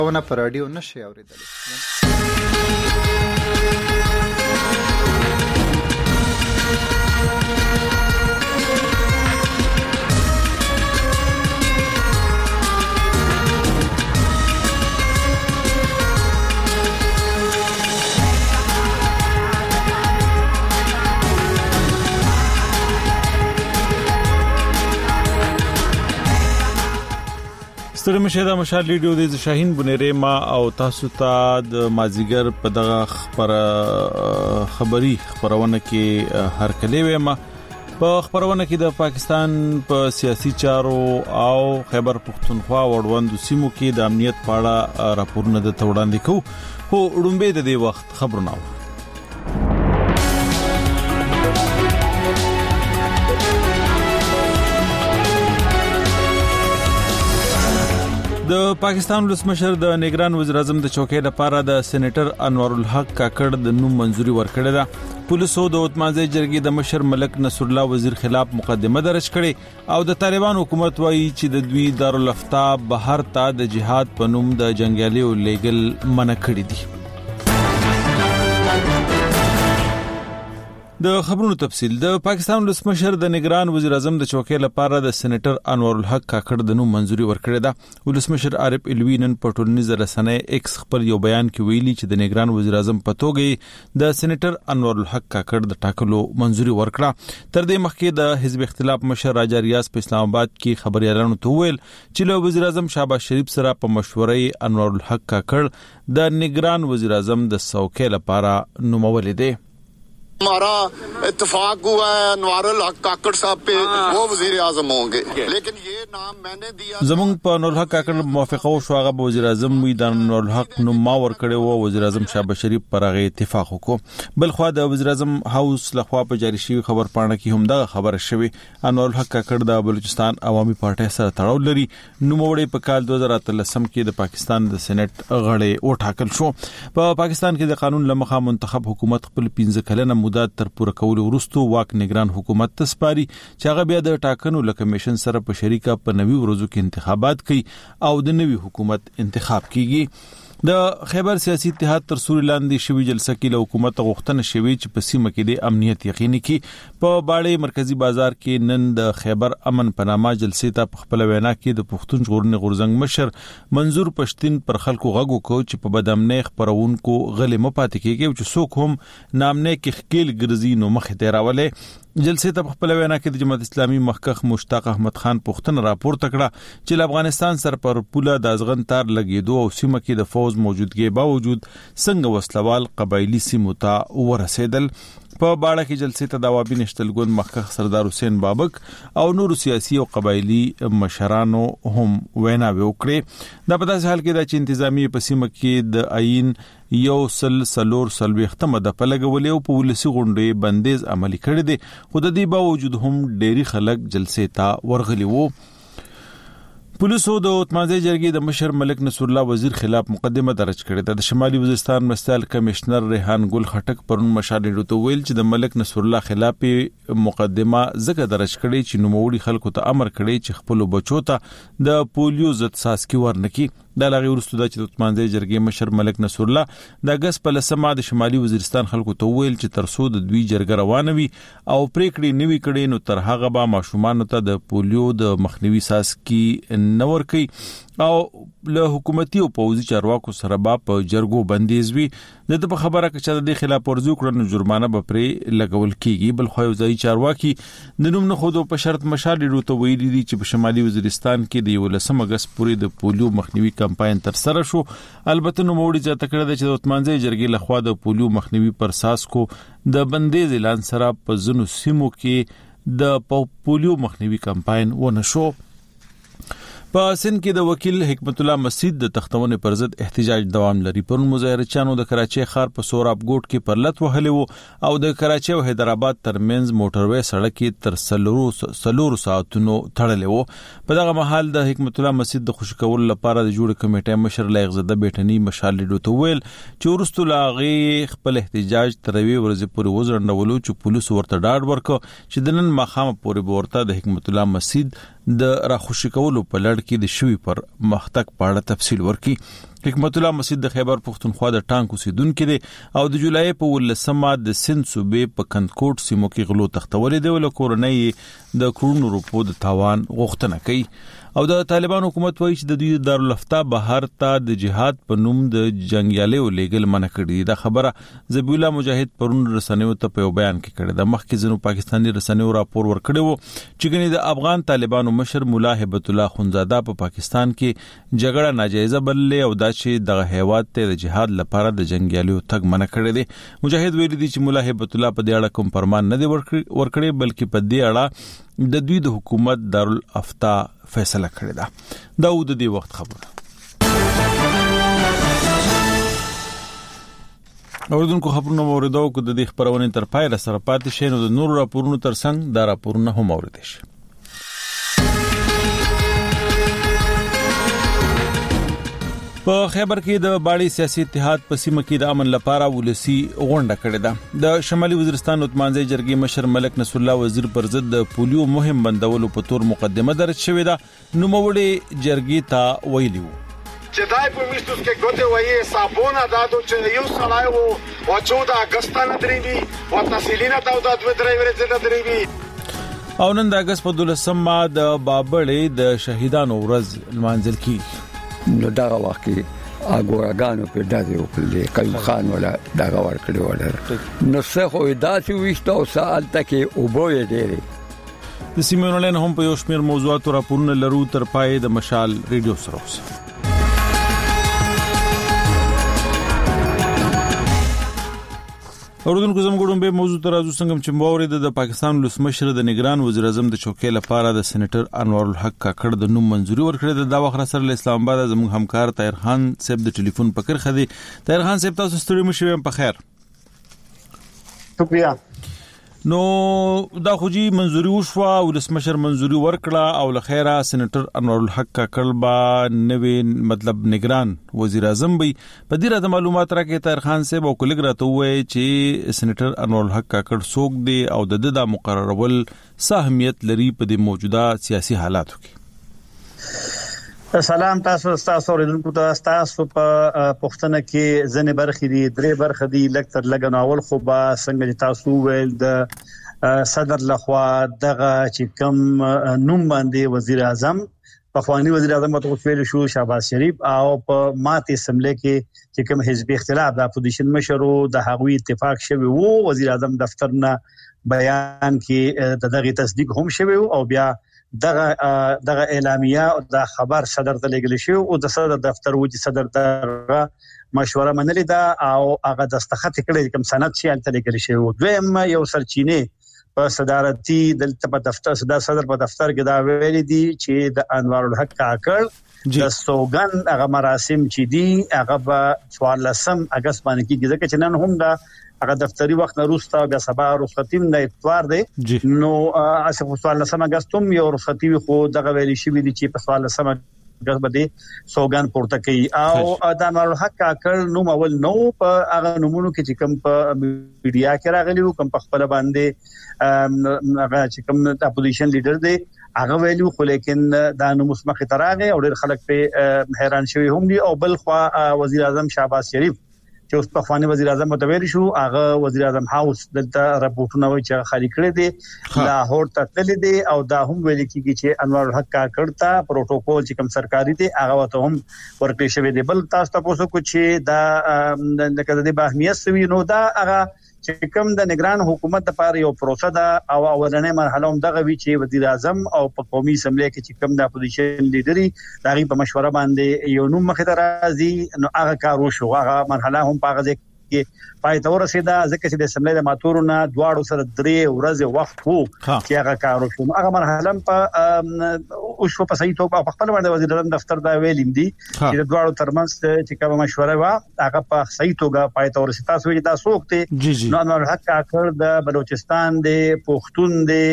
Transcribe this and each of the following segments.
ونه پر رادیو نشي اوریدلی. ستړي مشه د مشال ریډیو د شاهین بنيره ما او تاسو ته د مازیګر په دغه خبرونه کې هر کله ویم په خبرونه کې د پاکستان په سیاسي چارو او خیبر پختونخوا وړوند سیمو کې د امنیت په اړه راپورونه د توړاندې کوو خو وړاندې د دې وخت خبرونه د پاکستان ولسمشر د نگران وزیر اعظم د چوکۍ لپاره د سېنیټر انور الحق کاکړ د نوم منزوري ورکړه ده. پولیسو د اتمانځي جرګې د مشر ملک نصر الله وزیر خلاف مقدمه درج کړې او د طالبان حکومت وایي چې د دوی دارالافتا بهر ته د جهاد په نوم د جنگیالیو لیګل منع کړی دي. د خبرونو تفصیل. د پاکستان ولسمشر د نگران وزیر اعظم د چوکۍ لپاره د سېنیټر انور الحق کاکړ د نوم منزوري ورکړه ده. ولسمشر عارف الوی نن په ټولنیزه رسنۍ ایکس خپل یو بیان کې ویلي چې د نگران وزیر اعظم په توګه د سېنیټر انور الحق کاکړ د ټاکلو منزوري ورکړه. تر دې مخکې د حزب اختلاف مشر راجا ریاض په اسلام آباد کې خبريالانو ته ویل چې له وزیر اعظم شهباز شریف سره په مشورې انور الحق کاکړ د نگران وزیر اعظم د څوکۍ لپاره نومول دي. हमारा इत्तेफाक हुआ है अनवर हक काकड़ साहब पे वो वजीर आजम होंगे लेकिन ये नाम मैंने दिया زمون په انور الحق کاکړ موافقه او شو هغه وزیر اعظم وي د انور الحق نوم ما ور کړی وو وزیر اعظم شهباز شریف پر هغه اتفاق وکړو. بل خو د وزیر اعظم هاوس لخوا په جاری شوی خبر پاڼه کې هم دا خبره شوی انور الحق کاکړ د بلوچستان عوامي پارټي سره تړاو لري. نوموړی په کال 2013 کې د پاکستان د سېنات غړی وټاکل شو. په پاکستان کې د قانون لمخه منتخب حکومت خپل 15 کلنه مدت تر پوره کولو وروسته واک نگران حکومت ته سپاري چې هغه بیا د ټاکنو له کمیشن سره په شریکه په نوي ورځو کې انتخابات کوي او د نوي حکومت انتخاب کیږي. د خیبر سیاسي اتحاد تر سوري لاندې شوی جلسه کې له حکومت غوښتنه شوی چې په سیمه کې د امنیت یقیني کړي. په باړې مرکزی بازار کې نن د خیبر امن پنامه جلسې ته په خپل وینا کې د پښتون ژغورنې غورځنګ مشر منظور پښتين پر خلکو غږ وکړ چې په بدامنۍ خبرونکو غلې مپاتې کېږي او چې څوک هم نامنه کې خکیل ګرځي نو مخ ته راولې. جلسې ته خپل وینا کې د جماعت اسلامي مخکخ مشتاق احمد خان پښتون راپور تکړه چې افغانستان سره پر پوله د ازغن تار لګیدو او سیمه کې د فوز موجودګي باوجود څنګه وسلوال قبایلی سیمو ته ورسېدل. په باړه کې جلسې ته د وابي نشتل ګوند مخکخ سردار حسین بابک او نور سیاسي او قبایلی مشرانو هم وینا وکړي. دا په داسې حال کې د انتظامی په سیمه کې د عین یو سلور سلويختمه د پلګولې او په ولسی غونډې بندیز عملی کړی دي خو د دې باوجود هم ډېری خلک جلسې ته ورغلي وو. پولیسو د اتمانځي جرګې د مشر ملک نصر الله وزیر خلاف مقدمه درج کړې ده. د شمالي وزیرستان مرستیال کمشنر ریحان ګل خټک پرون مشال ډیټو ویل چې د ملک نصر الله خلاف مقدمه زګه درج کړې چې نوموړي خلکو ته امر کړی چې خپل بچو ته د پولیو ضد ساسکی ورنکي. د لغې ورستو د اتمانځي جرګې مشر ملک نصر الله د اگست په لسمه د شمالي وزیرستان خلکو ته ویل چې ترسو د دوی جرګه روانوي او پریکړې نوي کړي نو تر هغه به ماشومان ته د پولیو د مخنیوي ساسکی نور کوي او له حکومتي او پوځي چارواکو سره په جرګو بندیز وي. د په خبره کې چې د خلاف ورزي کړنو جرمانه به پرې لګول کیږي. بل خو ځای چارواکي د نوم نه خودو په شرط مشال ډیرو ته ویلي دي چې په شمالي وزیرستان کې د 18 اگست پورې د پولیو مخنیوي کمپاین تر سره شو. البته نو موړي ځته کړه چې د اتمانځي جرګې لخوا د پولیو مخنیوي پر اساس کو د بندیز اعلان سره په زنو سیمو کې د پولیو مخنیوي کمپاین ونه شو. په سند کې د وکیل حکمت الله مسجد د تختونه پر ضد احتجاج دوام لري. پرون مظاهرچیانو د کراچي ښار په سوراب ګوټ کې پر لټ وهلې وو او د کراچي او حیدرآباد ترمنځ موټروي سړک تر سلور ساعتونو تړلې وو. په دغه مهال د حکمت الله مسجد د خوشکول لپاره د جوړ کمیټې مشر لایغزده بیٹنی مشال لیدو ویل چې ورستو لاغي خپل احتجاج تروي ورځ پورې وزرنولو چې پولیس ورته ډاډ ورکړ چې د نن مخامه پورې ورته د حکمت الله مسجد د راخوشي کولو په لړ کې د شوی پر مختک پاړه تفصیل ورکي. حکمت الله مسجد د خیبر پختونخوا د ټانک اوسیدونکو دی او د جولای په 18 د سند صوبې په کندکوټ سیمو کې غلو تختولې دی ول کورنۍ د کرونو روپو د تاوان غوښتنه کوي او د طالبان حکومت وایي چې د دوی دارالافتا بهر ته د جهاد په نوم د جنگیالیو لیګل منع کړی دا خبره ذبیح الله مجاهد پرون رسنیو ته په بیان کې کړی د مخکې ځینو پاکستاني رسنیو راپور ورکړی وو چې ګنې د افغان طالبانو مشر مولا هبت الله خونزاده په پاکستان کې جګړه ناجایزه بللې او دا چې دغه هیواد ته د جهاد لپاره د جنگیالیو تګ منع کړی دی مجاهد ویلي دی چې مولا هبت الله په دې اړه کوم فرمان نه دی ورکړی بلکې په دې اړه د دوی د حکومت دارالافتا فیصله کړې ده دا د دې وخت خبره اوردونکو خبرونه اوریدو کو د دې خبرونه تر پای را سره پاتې شي نو د نور راپورونو تر څنګ دا راپورونه هم اوریدل شي په خیبر کې د باړی سیاسي اتحاد په سیمه کې د امن لپاره ولسی غونډه کړې ده د شمالي وزیرستان اتمانځي جرګې مشر ملک نصر الله وزیر پر ضد د پولیو مهم بندولو په تور مقدمه درج شوې ده نو موړي جرګې ته ویلي وو چې دای په میستوس کې ګوته وایي صابونه دادو چې یو سړی وو او 14 اگست نه درېږي او تحصیلینه دا د دوه درې ورځې نه درېږي او نن د اگست په 12 د بابړې د شهیدانو ورځ لمانځل کیږي نو دا وخت اګورګانو په داسې وکړل کيم خان ولا دا ور کړی ولا نو څه خو داسې وښتو سال تکي او بوې ډېری د سیمونلین هم په یو شمېر موضوعات راپورونه لرو تر پای د مشال ریډیو سره اوسه اوردونکو زموږ به موضوع تر ازو څنګه چې مورید د پاکستان لسمشر د نگران وزیر اعظم د چوکۍ لپاره د سېنیټر انوار الحق کاکړ د نوم منځوري ورکړه د وخت سره اسلام آباد زموږ همکار طاهر خان صاحب د ټلیفون پکړ خدي طاهر خان صاحب تاسو ستړي مشوي په خیر شکریہ نو دا خوجی منځوري وشو او لسمشر منځوري ورکړه او لخيره سېنیټر انوار الحق کاکړ با نوې مطلب نگران وزیر اعظم به په دې را د معلومات راکې طاهر خان صاحب او کلیګ راته وایي چې سېنیټر انوار الحق کاکړ څوک دی او د مقررول اهمیت لري په د موجوده سیاسي حالاتو کې سلام تاسو اوریدونکو ته تاسو په پښتنه کې ځنې برخې دي درې برخې دي لکتر لګناول خو با څنګه تاسو ویل د صدر لخوا دغه چې کوم نوم باندې وزیر اعظم په خواني وزیر اعظم ته ویل شو شهباز شریف او په ماته اسمبلی کې چې کوم حزب اختلاف د اپوزیشن مشرو د هغوی اتفاق شوی وو وزیر اعظم دفتر نه بیان کې دغه تصدیق هم شوی او بیا دغه اعلامیه او د خبر صدر ته لګل شو او د صدر دفتر وجه صدر دغه مشوره منلې ده او هغه دستخط کړي کوم سند چې الته لګل شو دویم یو سرچینه په صدارتي دلته په دفتر صدر په دفتر کې دا ویل دي چې د انوار الحق کاکړ د سوګن هغه مراسم چې دي هغه په 14 اگست باندې کېږي ځکه چې نن هم دا هغه دفتری وخت نه روستا بیا سبا رخصتیم د اتوار دی نو اسه په 14 اگست هم یو رخصتي خو دغه ویلي شي دي چې په 14 اگست باندې سوګن پورته کوي او د انوار الحق کاکړ نو اول نو په هغه نمونه کې چې کوم په میډیا کې راغلی کوم په خپل باندې هغه چې کوم د اپوزیشن لیډر دی هغه ویلو خو لیکن دا نو مسمخ تراغه او ډېر خلک په حیران شوی هم دي او بل خو وزیر اعظم شهباز شریف چې اوس په خواني وزیر اعظم متویل شو هغه وزیر اعظم هاوس دلته راپورټونه وایي چې خالي کړی دي لاهور ته تللی دي او دا هم ویل کیږي چې انوار الحق کاکړ ته پروتوکول چې کوم سرکاري دي هغه ته هم ورکړی شوی دی بل تاسو ته کو چې دا لکه د باهمیت سوي نو دا هغه چې کوم د نگران حکومت لپاره یو پروسه ده او اولنې مرحله هم دغه وی چې وزیر اعظم او په قومي اسمبلی کې چې کوم د اپوزیشن لیډري دغه په مشوره باندې یو نوم مخه راځي نو هغه کار وشو هغه مرحله هم په هغه کې پای ته ورسېده ځکه چې د اسمبلی د ماتورونه دواړو سره 3 ورځې وخت وو چې هغه کار وشو هغه مرحله په او شو په صحیح توګه په خپل باندې وزیر اعظم دفتر دا ویلیم دي چې د دواړو ترمنځ چې کوم مشوره وا هغه په صحیح توګه پای ته ورسېده تاسو چې تاسو وخت نو انوار الحق کاکړ د بلوچستان د پښتون دی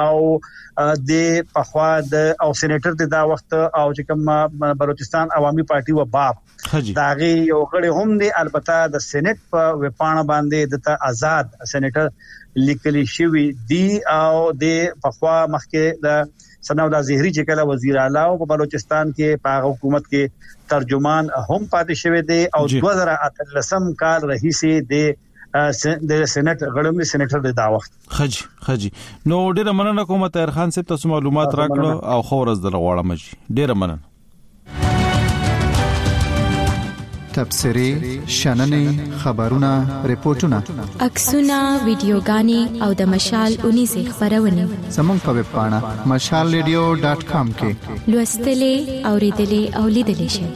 او د پخوا د او سېنیټر د وخت او چې کوم بلوچستان عوامي پارټي و باب داغي یو غړي هم دي البته د سېنات په وپانه باندې د آزاد سېنیټر لیکلي شوی دی او د پخوا مخکې د سناولا زهري چې کله وزیر اعلی او په بلوچستان کې په حکومت کې ترجمان هم پاتې شوی دی او 2013 کال رئیسي د سېنات غړم سېناتر د داوخت خجي نو ډیره مننه کوم طاهر خان صاحب تاسو معلومات راکړو او خورز د غواړم ډیره مننه تبصري شننې خبرونه ریپورتونه عکسونه ویډیوګانې او د مشال 19 خبرونه زموږ په ویب پاڼه mashalradio.com کې لوستلې اوریدلې او لیدلې شئ.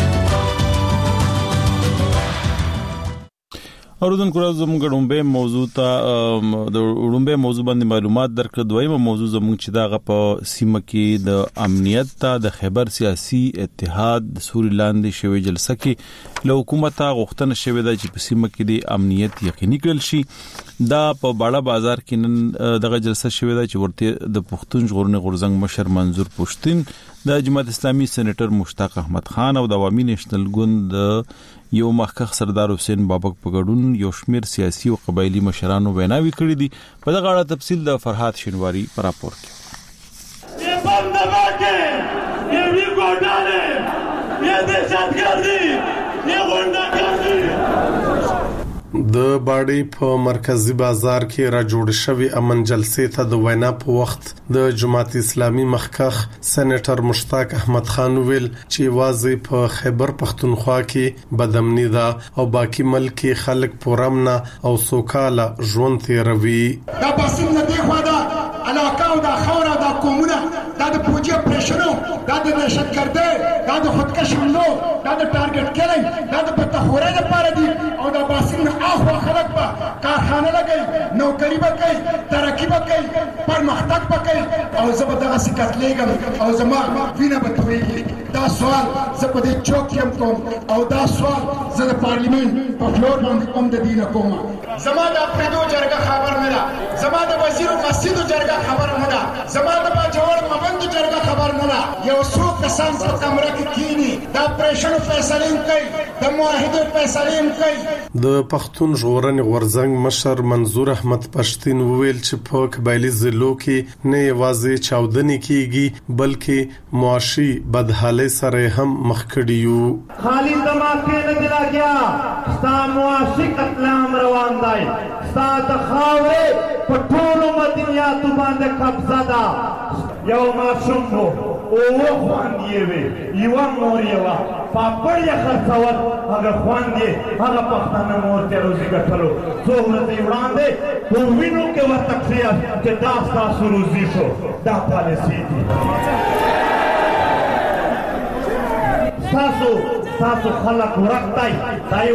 اوردونکو زموږ ډومبه موضوع ته د ډومبه موضوع باندې معلومات درکړه. دویمه موضوع زموږ چې دغه په سیمه کې د امنیت ته د خیبر سیاسي اتحاد د سوري لاندې شوی جلسه کې له حکومت غوښتنه شوې ده چې په سیمه کې د امنیت یقیني کړل شي. دا په باړه بازار کې نن دغه جلسه شوې ده چې ورته د پښتون ژغورنې غورځنګ مشر منظور پښتين، د جماعت اسلامي سېنیټر مشتاق احمد خان او د عوامي نېشنل ګوند یو مخکښ سردار حسین بابک په ګډون یو شمیر سیاسي او قبایلی مشرانو ویناوي کړې دي. په دغه اړه تفصیل د فرحات شینواری پر راپور کې. یہ بم دبا کے یہ بھی گوڈالے یہ دہشتگردی یہ غنڈاگردی. د باډي په مرکزی بازار کې را جوړ شوی امن جلسې ته د وینا په وخت د جماعت اسلامي مخکښ سېنیټر مشتاق احمد خان ویل چې واځي په خیبر پختونخوا کې بدامنی دا او باقی ملک کې خلک پرامنا او سوکاله ژوند تیروي. دا باسم نه دی خو دا علاقه او دا خوره دا کومونه دا د پوجي پرشنو دا د دهشتګردۍ دا د خودکش حملو دا د ټارګټ کیلنګ دا د پتاخوري لپاره دي او دا باسم اخو خلک به کارخانه لګي نوکری به کوي ترقی به کوي پرمختګ به کوي او زه به دغه سکت لګم او زما وینه به تویږي. دا سوال زه په دې چوک یم کوم او دا سوال زه د پارلیمنت په فلور باندې کوم د دینه کوم. زما د پردو جرګه خبر نه ده، زما د وزیر مسجد جرګه خبر نه ده، زما د باجوړ مبند جرګه خبر نه ده. یو څو کسان په کمره کې کینی دا پرېشن فیصله کوي د معاهده فیصله کوي. د پښتون ژغورنې غورځنګ مشر منظور احمد پښتين وویل چې په قبایلی ضلعو کې نه یوازې چاودنې کیږي بلکې معاشي بدحالۍ سره هم مخ کړي یو. خالی دماغ نه دلا گیا ستا معاشي قتلام روان دی، ستا د خاورې په ټولو مدنیاتو باندې قبضه ده. یو ماشوم وو او خوندې وي یو مور یو پاپړ یې خرڅول هغه خوندې هغه پښتانه مور ته روزي ګټلو څو ورځې وړاندې په وینو کې ورته کړی چې دا ستاسو روزي شو. دا پالیسي دي تاسو خلک ورکتای دای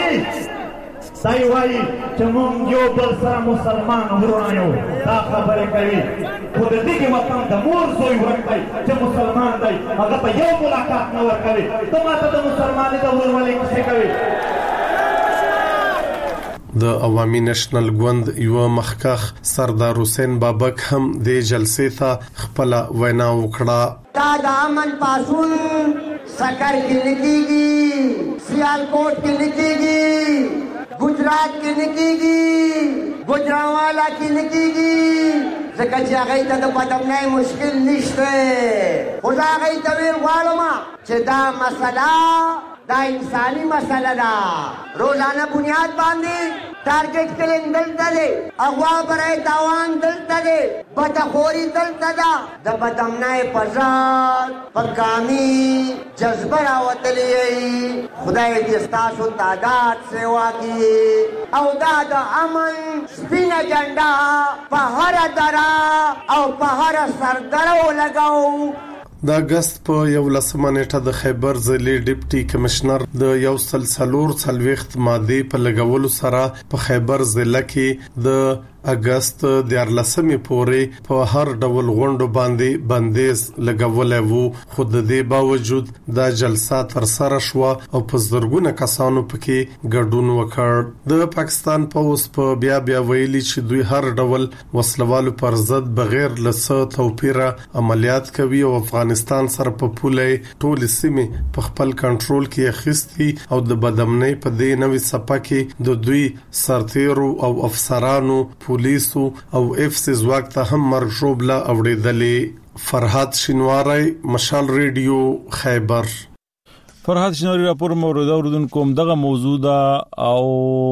وایي چې مونږ یو بل سره مسلمان ورونه یو. دا خبرې کوي خو د دې وطن د مور زوی ورکتای چې مسلمان دی هغه په یو ملاقات نه ورکوي. ته ماته د مسلمانۍ د ورولې کیسې کوي. د عوامي نېشنل ګوند یو مخکښ سردار حسین بابک هم د جلسې ته خپل وینا وکړه. دا د امن پاسون سکر کې لګيږي، سیالکوټ کې لګيږي، گجرات کې لګيږي، گجراوالا کې لګيږي. ځکه چې هغه ته د بدامنۍ مشکل نشته. خو دا هغه ته ویل غواړم چې دا مسله دا انساني مسله ده. روزانه بنیاد باندې ټارګټ کلینګ دلته دی، اغوا برای تاوان دلته دی، بدخوري دلته ده. د بدامنۍ په ځای په کامي جذبه راوتلې. خدای دې ستاسو تعداد سیوا کړي او دا د امن سپینه جنډه په هره دره او په هره سردره ولګوو. د اگست په 11 نیټه د خیبر ضلع ډیپټي کمشنر د 140 ماده په لګولو سره په خیبر ضلع کې د اگست د 14 پورې په هر ډول غونډو باندې بندیز لګولای وو. خو د دې باوجود دا جلسه تر سره شو او په زرګونه کسانو پکې ګډون وکړ. د پاکستان پولیس په بیا ویلي چې دوی هر ډول وسلوالو پر ضد بغیر لڅ توپیره عملیات کوي او افغانستان سره په پوله ټول سیمه په خپل کنټرول کې اخیستي او د بدامنۍ په دې نوې صفه کې د دوی سرتیرو او افسرانو پولیسو او افس زواک ته هم مرګ شوبله اوریدلې. فرهاد شینواری، مشال ریډیو خیبر. فرهاد شینواری راپور مورد اوردونکو دغه موضوع ده او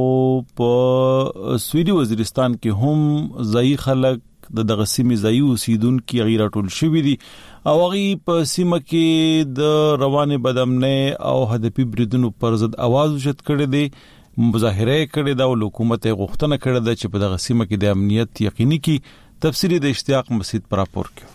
په سویډي وزیرستان کې هم ځای خلک دغه سیمې ځای اوسیدونکو غیر ټول شوی دي او غي په سیمه کې د روانه بدامنۍ او هدفي بریدونو پر ضد आवाज وشت کړي دي، مظاهره کړي دا او حکومت غوښتنه کړې ده چې په دغه سیمه کې د امنیت یقیني کی. تفصیلی د اشتیاق مسجد پر راپور کې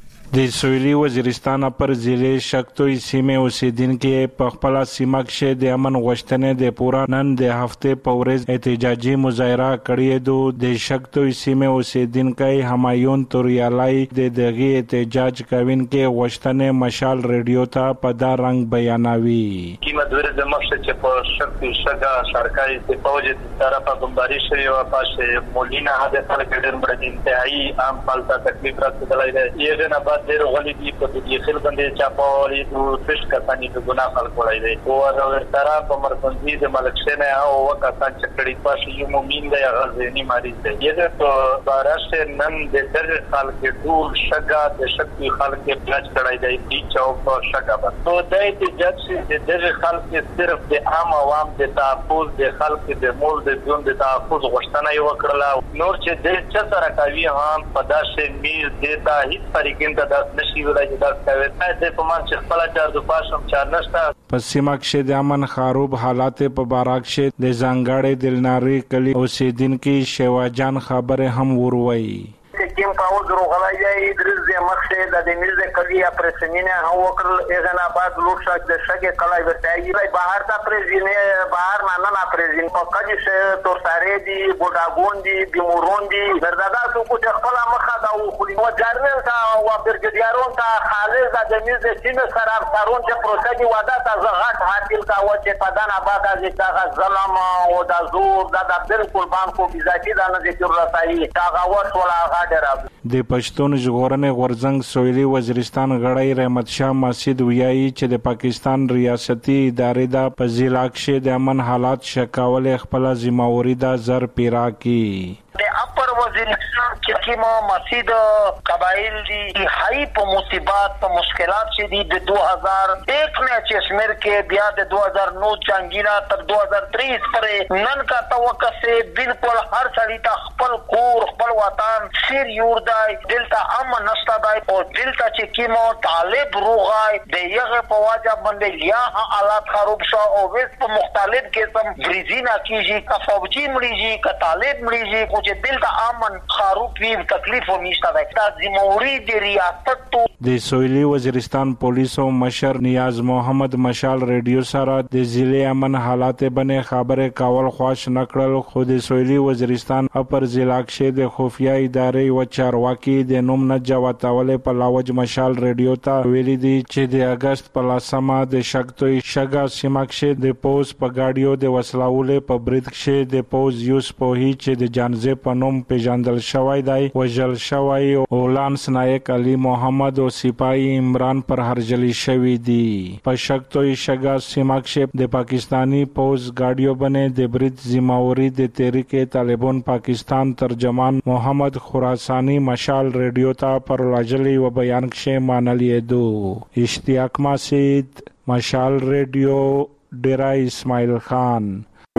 د سویلي وزیرستان پر ضلع شکتوی سیمه اوسیدونکو په خپل سیمه کې د امن غوښتنې د پورا نن د هفته په ورځ احتجاجي مظاهره کړې دو. د شکتوی سیمه اوسیدونکو همایون توریالای د دغه احتجاج کوونکو غوښتنې مشال ریډیو ته په دا رنګ بیانوي. قیمت ورته مخشه چې په شکتوی شګه سرکاري د فوج د طرفه بمباري شوی او پاسه مولینا هدا خلک ډېر بڑی انتهایی عام پالتا تکلیف راځي دی. یې نه ډېر غلي دي په دې خل باندې چاپولې د فش کسانی د ګناه خلک وړي دي او ورته په مرکزي د ملک سینه او وکړه چې کړي پاسه یو مومین دی غزنی ماری دی. یې ته بارشه نن د درې خلک ټول شګه د شکتي خلک پلاس کړي دی چې چوک شګه بس نو د احتجاج د درې خلک صرف د عام عوام د تحفظ د خلک د مول د ژوند د تحفظ غوښتنه یې وکړه. نور چې د چا سره کوي هم په داسې میز دیتا هیڅ طریقې ته نشي ولای چې دا کوي ته په مان چې خپل چار د پاسم چار نشته. په سیمه کې د امن خراب حالات په باراک شه د زنګړې دلناری کلی اوسیدونکو شیوا جان خبره هم وروي. کیم پاوز روغلای دی درز د مخشه د دنیز کلی اپریشنینه هو وکړ اذن آباد لوټ شاک د شګه کلای ورتای بهر تا پرزینه بهر نه پرزین په کجی شه تور ساره دی ګډاګون دی بیمورون دی زردادا سو کو د خپل مخه دا خو نو جرنل تا او برګدیارون تا خالص د دنیز سینه خراب تارون چې پروسه واده تا زغات حاصل کا و چې پدان آباد از دا ظلم او دا زور دا بالکل بانکو بذاتی دا نه ذکر رسایي تا غوښ ولا غاډر. د پښتون ژغورنې غورځنګ سویلي وزیرستان غړی رحمت شاه مسجد ویایي چې د پاکستان ریاستي ادارې د پزیلا کې د امن حالات شکاول خپل ذمہواری د زر پیرا کی. د اپر وزیرستان کې کومه مسجد قبایل دي هاي په مصیبات په مشکلات چې دي د 2001 نه چې شمیر کې بیا د 2009 جنگینا تر 2023 پرې نن کا توقع سے بالکل هر سړی ته خپل کور خپل وطن سیر یوردای دلته امن نشته دی او دلته چې کومه طالب روغای د یغه په واجب باندې یا حالات خراب شو او وس په مختلف قسم بریزینا کیږي کا فوجي مړیږي کا طالب مړیږي خو چې دلته امن خراب وي تکلیف ونشته دی. دا ذمہواری د ریاست د سویلي وزیرستان پولیسو مشر نیاز محمد مشال ریډیو سره د ضلع امن حالات باندې خبره کول خوښ نکړل. خو د سویلي وزیرستان اپر ضلع کې د خفیه ادارې و چارواکي د نوم نه جواتول په لاوج مشال ریډیو ته ویلي دي چې د اگست په لاسمه د شکتوی شګه سیمه کې د پوز په گاډیو د وسلاولې په برید کې د پوز یوس په هی چې د جانزه په نوم پیژندل شوی دی وجل شوی او لانس نایک علي محمد سپاهی عمران پر هرجلی شوی دی. په شکتوی شګه سیمه کې د پاکستانی پوز گاډیو باندې د برید ذمہواری د تحریک طالبان پاکستان ترجمان محمد خراسانی مشال ریډیو ته پر لاجلی و بیان کې مانلې دو. اشتیاق مسجد مشال ریډیو ډیرا اسماعیل خان.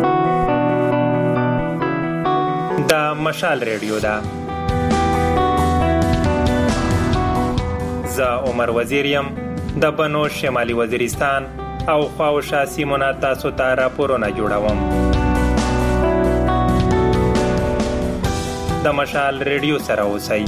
دا مشال ریډیو دا زه عمر وزیریم د بنو شمالي وزیرستان او خواوشا سیمونه تاسو ته راپورونه جوړوم. د مشال ریډیو سره اوسئ.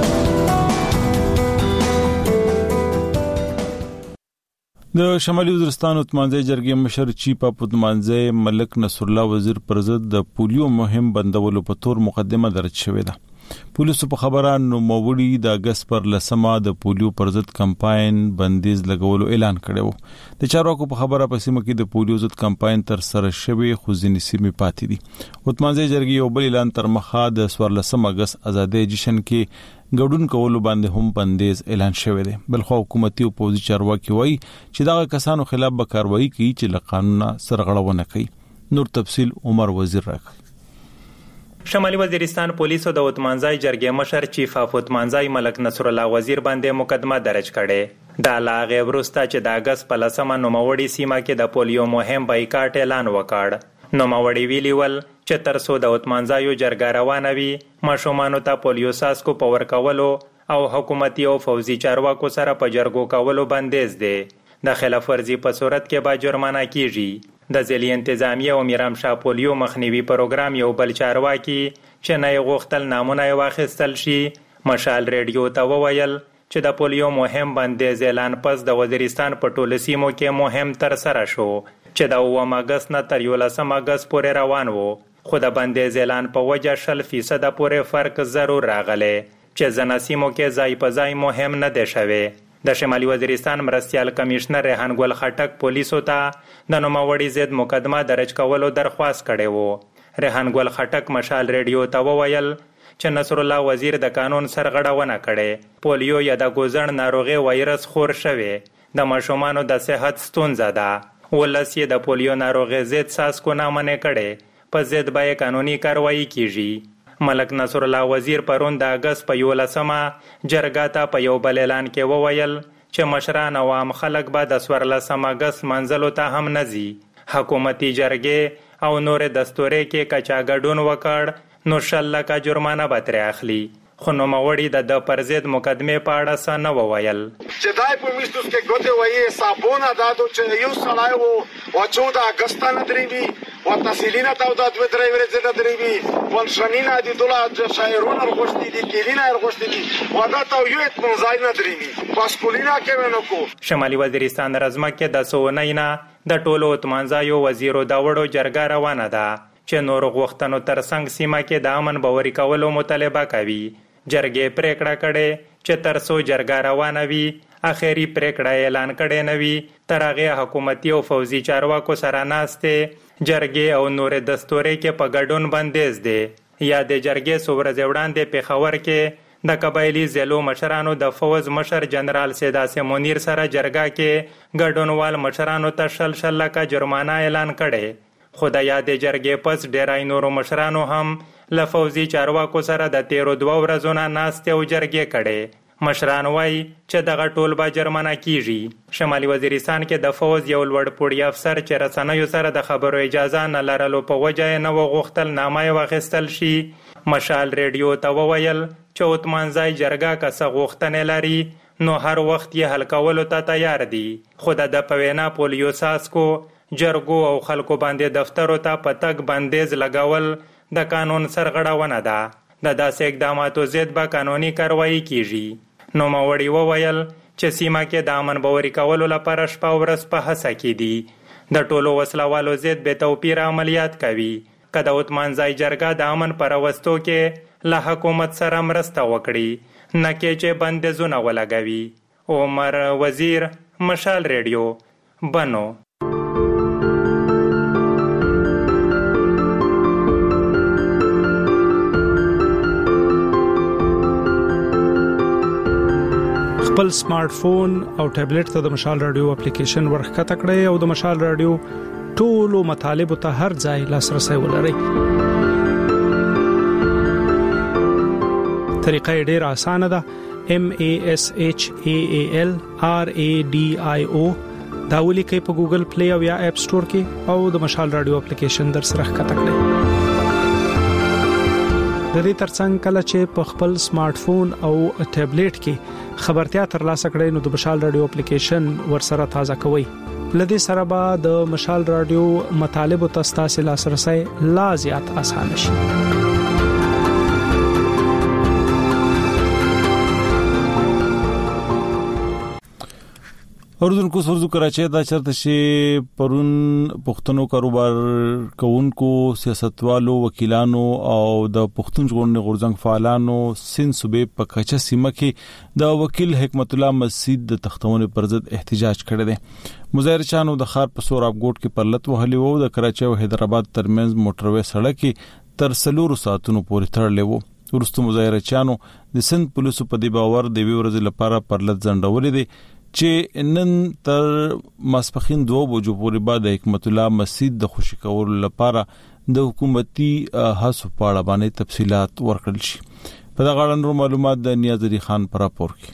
د شمالي وزیرستان اتمانځي جرګې مشر چیف اپ اتمانځي ملک نصر الله وزیر پر ضد د پولیو مهم بندولو په تور مقدمه درج شوې ده. پولیسو په خبره نو موړي د اگست پر لسمه د پولیو پر ضد کمپاین بندیز لګولو اعلان کړو. د چارواکو په خبره په سیمه کې د پولیو ضد کمپاین تر سره شوی خو ځینې سیمې پاتې دي. اتمانځي جرګې یو بل اعلان تر مخه د 14 اگست ازادۍ جشن کې ګډون کولو باندې هم بندیز اعلان شوی دی. بلخو حکومتي او پوځي چارواکي وایي چې دغه کسانو خلاف به کاروایی کوي چې له قانون سرغړونه کوي. نور تفصیل عمر وزیر راکړي. شمالي وزیرستان پولیسو د عثمانزای جرګې مشر چیف اف عثمانزای ملک نصر الله وزیر باندې مقدمه درج کړي. دا لا هغې وروسته چې د اګست په 10 نوموړي سیمه کې د پولیو مهم بایکاټ اعلان وکړ. نوموړي ویلي ول چې تر څو د عثمانزایو جرګه روانه وي ماشومانو ته پولیو څاڅکو په ورکولو او حکومتي او فوزي چارواکو سره په جرګو کولو بندیز دی. د خلاف ورزي په صورت کې به جرمانه کیږي. د ضلعي انتظامیه او میرامشاه پولیو مخنیوي پروګرام یو بل چارواکي چې نه یې غوښتل نامونه یې واخیستل شي مشال ریډیو ته وویل چې د پولیو مهم بندیز اعلان پس د وزیرستان په ټولو سیمو کې مهم ترسره شو چې د 9 اګست نه تر 11 اګست پورې روان وو. خو د بندیز اعلان په وجه 0% پورې فرق ضرور راغلی چې ځینو سیمو کې ځای په ځای مهم نه دی شوی. د شمالي وزیرستان مرستیال کمشنر ریحان ګل خټک پولیسو ته د نوموړي ضد مقدمه درج کولو درخواست کړی وو. ریحان ګل خټک مشال ریډیو ته وویل چې نصر الله وزیر د قانون سرغړونه کړې. پولیو یا د ګوزڼ ناروغي وایرس خور شوی د ماشومانو د صحت ستونزه ده. ولس یې د پولیو ناروغي ضد څاڅکو نامنې کړي په ضد به قانوني کاروایی کیږي. ملک نصر الله وزیر پرون د اګست په 11 جرګه ته په یو بل اعلان کې وویل چې مشران او عام خلک به د 14 اګست منځلو ته هم نزي. حکومتي جرګې او نور دستوري کې کچا ګډون وکړ نو 100 لکه جرمانه به ترې اخلي. خو نوموړي د پر ضد مقدمې په اړه څه نه وویل. چې دای په میشتوس کې ګوتې وایي صابونه دادو چې یو سړی وو 14 اګست نه دریوي و تحصیلینا ته د 2-3 ورځې نه دریوي ولشنینا دي دوله شاعرونه غوښتي دي کلینا غوښتي دي ودا ته یو اتمنځای نه دریوي پاسکولینا کې ونو کو. شمالي وزیرستان رزمه کې د سونینا د ټولو اتمنځایو وزیرو دا وړو جرګه روانه ده چې نور غوښتنو ترڅنګ سیمه کې د امن باوري کولو مطالبه کوي. جرګې پریکړه کړې چې تر څو جرګه روانه وي اخیری پریکړه اعلان کړي نه وي تر هغې حکومتي او فوزي چارواکو سره ناستې جرګې او نور دستوري کې په ګډون بندیز دی. یا د جرګې څو ورځې وړاندې پېښور کې د قبایلي ضلعو مشرانو د فوز مشر جنرال سید عاصم منیر سره جرګه کې ګډونوال مشرانو ته 100 لکه جرمانه اعلان کړي. خو د یادې جرګې پس ډیری نورو مشرانو هم له فوزي چارواکو سره د 13 ورځو نه ناستې او جرګې کړي. مشران وایي چې دغه ټول به جرمانه کیږي. شمالي وزیرستان کې د فوز یو لوړ پوړی افسر چې رسنیو سره د خبرو اجازه نه لرلو په وجه یې نه وغوښتل نامه یې واخیستل شي. مشال ریډیو ته وویل چې عثمانزای جرګه که څه غوښتنې لري نو هر وخت یې حل کولو ته تیار دي. خو د په وینا پولیو څاڅکو جرګو او خلکو باندې دفترو ته په تګ بندیز لګول د قانون سرغړونه ده. د داسې اقداماتو ضد به قانوني کاروایی کیږي. نوموړي وویل چې سیمه کې د امن باوري کولو لپاره شپه ورځ په هڅه کې دي. د ټولو وسلوالو ضد بې توپیر عملیات کوي. که د عثمانزای جرګه د امن په راوستو کې له حکومت سره مرسته وکړي نه کې چې بندیزونه ولګوي. عمر وزیر، مشال ریډیو، بنو. خپل سمارټ فون او ټابلیټ ته د مشال رادیو اپلیکیشن ورخته کړئ او د مشال رادیو ټولو مطالب ته هر ځای لاسرسي ولرئ. طریقه ډېره اسانه ده. MASHAAL RADIO دا ولیکئ په ګوګل پلی او یا اپ سٹور کې او د مشال رادیو اپلیکیشن در سره ښکته کړئ. د دې ترڅنګ کله چې په خپل سمارټ فون او ټابلیټ کې خبرتیا ترلاسه کړئ نو د مشال رادیو اپلیکیشن ورسره تازه کوئ. لدې سره به د مشال رادیو مطالب او تاسو لاسرسي لا زیات اسانه شي. اردن کو سرزو کراچي دا چرته شي پرون پښتنو کاروبار کوونکو سیاستوالو وکیلانو او د پښتون ژغورنې غورځنګ فعالانو سین صوبې په کچه سیمه کې د وکیل حکمت الله مسجد د تختونه پر ضد احتجاج کړی دی. مظاهرچانو د خار په سوراب ګوټ کې پرلط وهلي وو. د کراچي او حیدرآباد ترمنځ موټروي سړک کې تر 4 ساعتونو پورې تړلې وو. ورستو مظاهرچانو د سند پولیسو په دی باور د وی ورځ لپاره پرلط ځنډولې دي چې نن تر ماسپخین 2 بجو پورې بعد حکمت الله مسجد د خوشی کولو لپاره د حکومتي هڅو په اړه باندې تفصيلات ورکړل شي. په دغه اړه نور معلومات د نیاز علي خان پر راپور کې.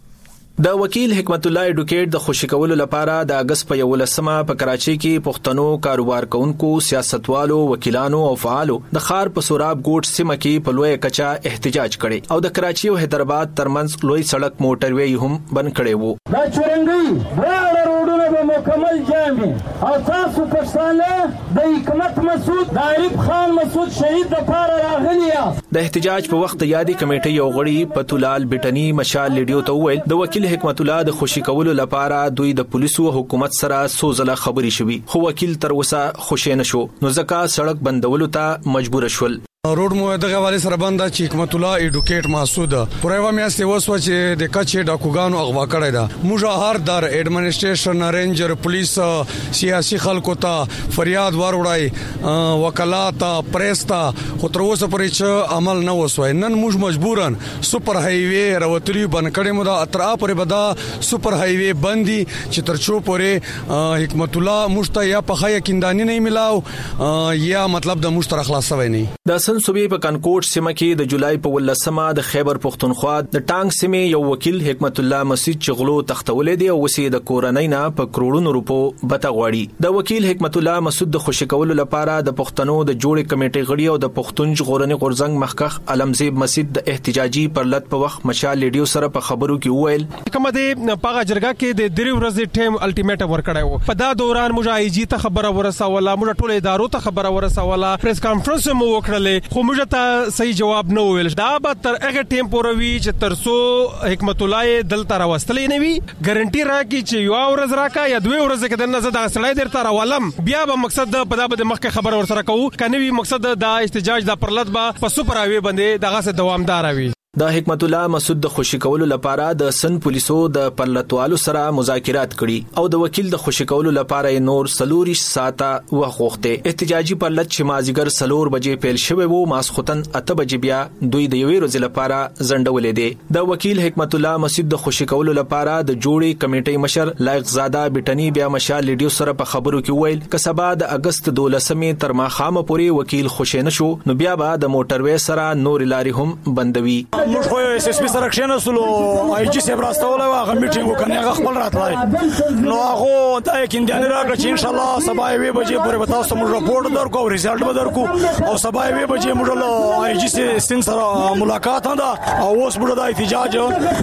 د وکیل حکمت الله ایډوکیټ د خوشی کولو لپاره د اگست په 11مه په کراچۍ کې پښتنو کاروبار کوونکو سیاستوالو وکیلانو او فعالو د خار په سوراب ګوټ سیمه کې په لوی کچا احتجاج کړي او د کراچۍ او حیدرآباد ترمنځ لوی سړک موټر وی هم بند کړي وو. دا چورنګي وړ روډونه به مکمل جام او تاسو پښتانه د حکمت مسعود د عارف خان مسعود شهید د پاره راغلی. د احتجاج په وخت یادی کمیټې یو غړي پتولال بټنی مشال لیډیو ته وویل د وکیل حکمت الله د خوشی کولو لپاره دوی د پولیسو حکومت سره سوزله خبري شوي خو وکیل تر اوسه خوشی نشو نو ځکه سړک بندولو ته مجبور شول. روډ مو دغه حواله سره بنده چې حکمت الله ایډوکیټ مسعود پرېوا میاسته وسو چې د کچې ډاکوګانو اغوا کړی دا موږ هر در ایڈمنسټریشن رینجر پولیس سیاسي خلکو ته فریاد وروړای وکالات پریس ته خو تر اوسه پرې چې عمل نه وسوي. نن موږ مجبورن سپر های وی راوتلی بن کړي مو دا اترا پرې بدا سپر های وی بندي چې تر چو پرې حکمت الله مشته یا په خیا کیندانی نه ملاو یا مطلب د مشتر خلاصوي نه. د سن صوبې په کنکوټ سیمه کې د جولای په 11مه د خیبر پښتونخوا د ټانګ سیمې یو وکیل حکمت الله مسعود چغلو تختولې دی او وسې د کورنۍ نه په کروڑونو روپو بته غواړي. د وکیل حکمت الله مسعود د خوشی کولو لپاره د پښتنو د جوړې کمیټې غړي او د پښتون ژغورنې غورزنګ مخکخ علمزیب مسعود د احتجاجي پرلط په وخت مشال لیډیو سره په خبرو کې وویل کومه د پاغه جرګه کې د 3 ورځې ټیم الټیمیټم ورکړایو. په دا دوران موږ آی جی ته خبره ورسوله موږ ټول ادارو ته خبره ورسوله پریس کانفرنس مو وکړلې خو موږ ته صحیح جواب نه ویل. دا به تر هغه ټیم پوروي چې ترسو حکمت الله دلته راوستلې نه وي ګارانټي راکړي چې یو ورځ راکا یا 2 ورځې کې دنه زده سړی درته راولم بیا به مقصد په دا به مخکې خبر ورسره کوو کنه وی مقصد دا احتجاج دا پرلط با په سپر اوی باندې دغه سه دوامدار وي. د حکمت الله مسعود د خوشی کولو لپاره د سن پولیسو د پرلطوالو سره مذاکرات کړي او د وکیل د خوشی کولو لپاره نور سلورش ساته وغوښته. احتجاجي پرلط چې مازیګر سلور بجې پیل شوه وو ماسختن 8 بجې بیا دوی د یوې ورځې لپاره زندولې دي. د وکیل حکمت الله مسعود د خوشی کولو لپاره د جوړې کمیټې مشر لایق زاده بټنی بیا مشال لیډیو سره په خبرو کې ویل ک سبا د اگست 12مې تر ماخامه پورې وکیل خوشی نشو نو بیا به د موټروي سره نور لاري هم بندوي. موږ خو اس اس پی سره کښیناسلو آی جی سیب راستول هغه میټینګ وکړ هغه خپل راتلای نو هغه ته کیندانه راکړه چې ان شاء الله سبا یې بجې پورې به تاسو موږ راپورټ درکو او ریزلټ به درکو او سبا یې بجې موږ له آی جی سین سره ملاقات ده او اوس موږ د احتجاج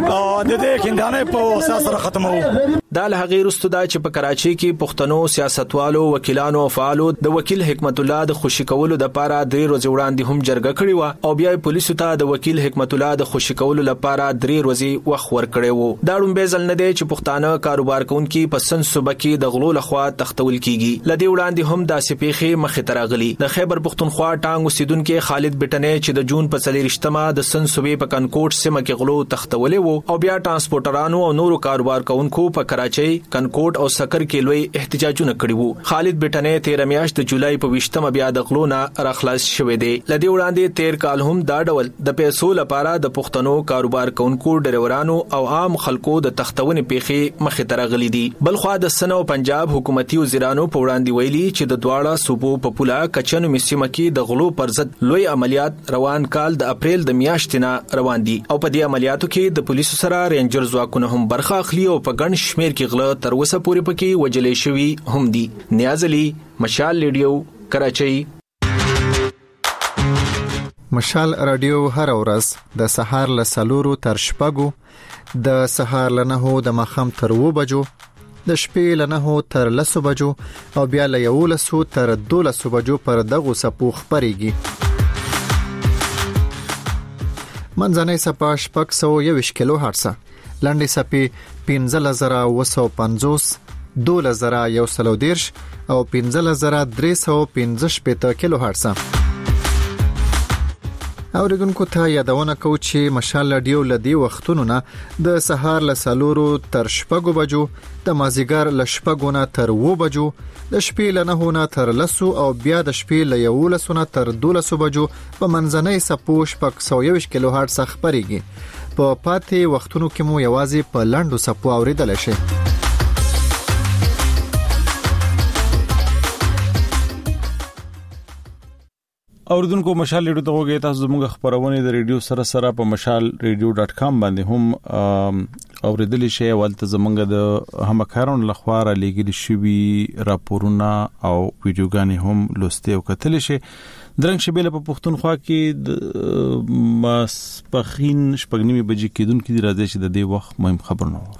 د دې کیندانه په اساس سره ختمو. دا له غیر استدا چې په کراچۍ کې پښتنو سیاستوالو وکیلانو او فعالو د وکیل حکمت الله د خوشی کولو د لپاره 3 ورځې وړاندې هم جرګه کړې و او بیا پولیسو ته د وکیل حکمت الله د خوشی کولو لپاره 3 ورځې وخت ورکړی وو. دا ډومبه ځل نه دی چې پښتانه کاروبار کوونکي په سن صوبه کې د غلو لخوا تختول کیږي. لدی وړاندې هم د سپیخي مخې تراغلي. د خیبر پښتونخوا ټانګ اوسیدونکو خالد بټنې چې د جون په 4مه د سن صوبې په کنکوټ سیمه کې غلو تختولې وو او بیا ترانسپورټرانو او نورو کاروبار کوونکو په کراچۍ کنکوټ او سکر کې لوی احتجاجونه کړي وو. خالد بټنې 13 میاشت د جولای په 20مه بیا د غلو نه راخلاص شوې دي. لدی وړاندې 13 کال هم دا ډول د پیسو لپاره د پښتنو کاروبار کوونکو ډریورانو او عام خلکو د تختونې پیخي مخې ترغلي دي. بلخوا د سنو پنجاب حکومتي وزیرانو په وړاندې ویلي چې د دواړه صوبو په پولا کچنو مسیمه کې د غلو پر ضد لوی عملیات روان کال د اپریل د میاشتې نه روان دي او په دې عملیاتو کې د پولیسو سره رینجر ځواکونه هم برخه اخلي او په ګڼ شمیر کې غله تر اوسه پورې پکې وجلې شوي هم دي. نیاز علي مشال لیډیو کراچۍ. مشال رادیو هر ورځ د سهار له 4 تر 6 د سهار له 9 د ماخام تر 2 بجو د شپې له 9 تر 10 بجو او بیا له 11 تر 12 بجو پر دغه سپو خبريږي. منځنۍ سپا 621 کیلو هرتز لاندې سپي 15950 12110 او 15315 کیلو هرتز. اوریدونکو ته یادونه کوم چې مشال رادیو لدی وختونو نه د سهار له 4 تر 6 بجو د مازیګر له 6 نه تر 2 بجو د شپې له 9 نه تر 10 او بیا د شپې له 11 نه تر 12 بجو په منځنۍ سپو 621 کیلو هرتز خبريږي. په پاتې وختونو کې مو یوازې په لاندو سپو اوریدل شي. اوردونکو مشال ریډیو ته وګورئ تاسو زموږ خبرونه د ریډیو سره په mashalradio.com باندې هم اوریدل شي ولته زموږ د همکارانو لخوا را لېږل شوی راپورونه او ویډیوګانې هم لوستي او کتل شي درنګ شبيله په پښتونخوا کې د ماسپخین شپږنیمه بجې کېدونکې د راځي چې د دې وخت مهم خبرونه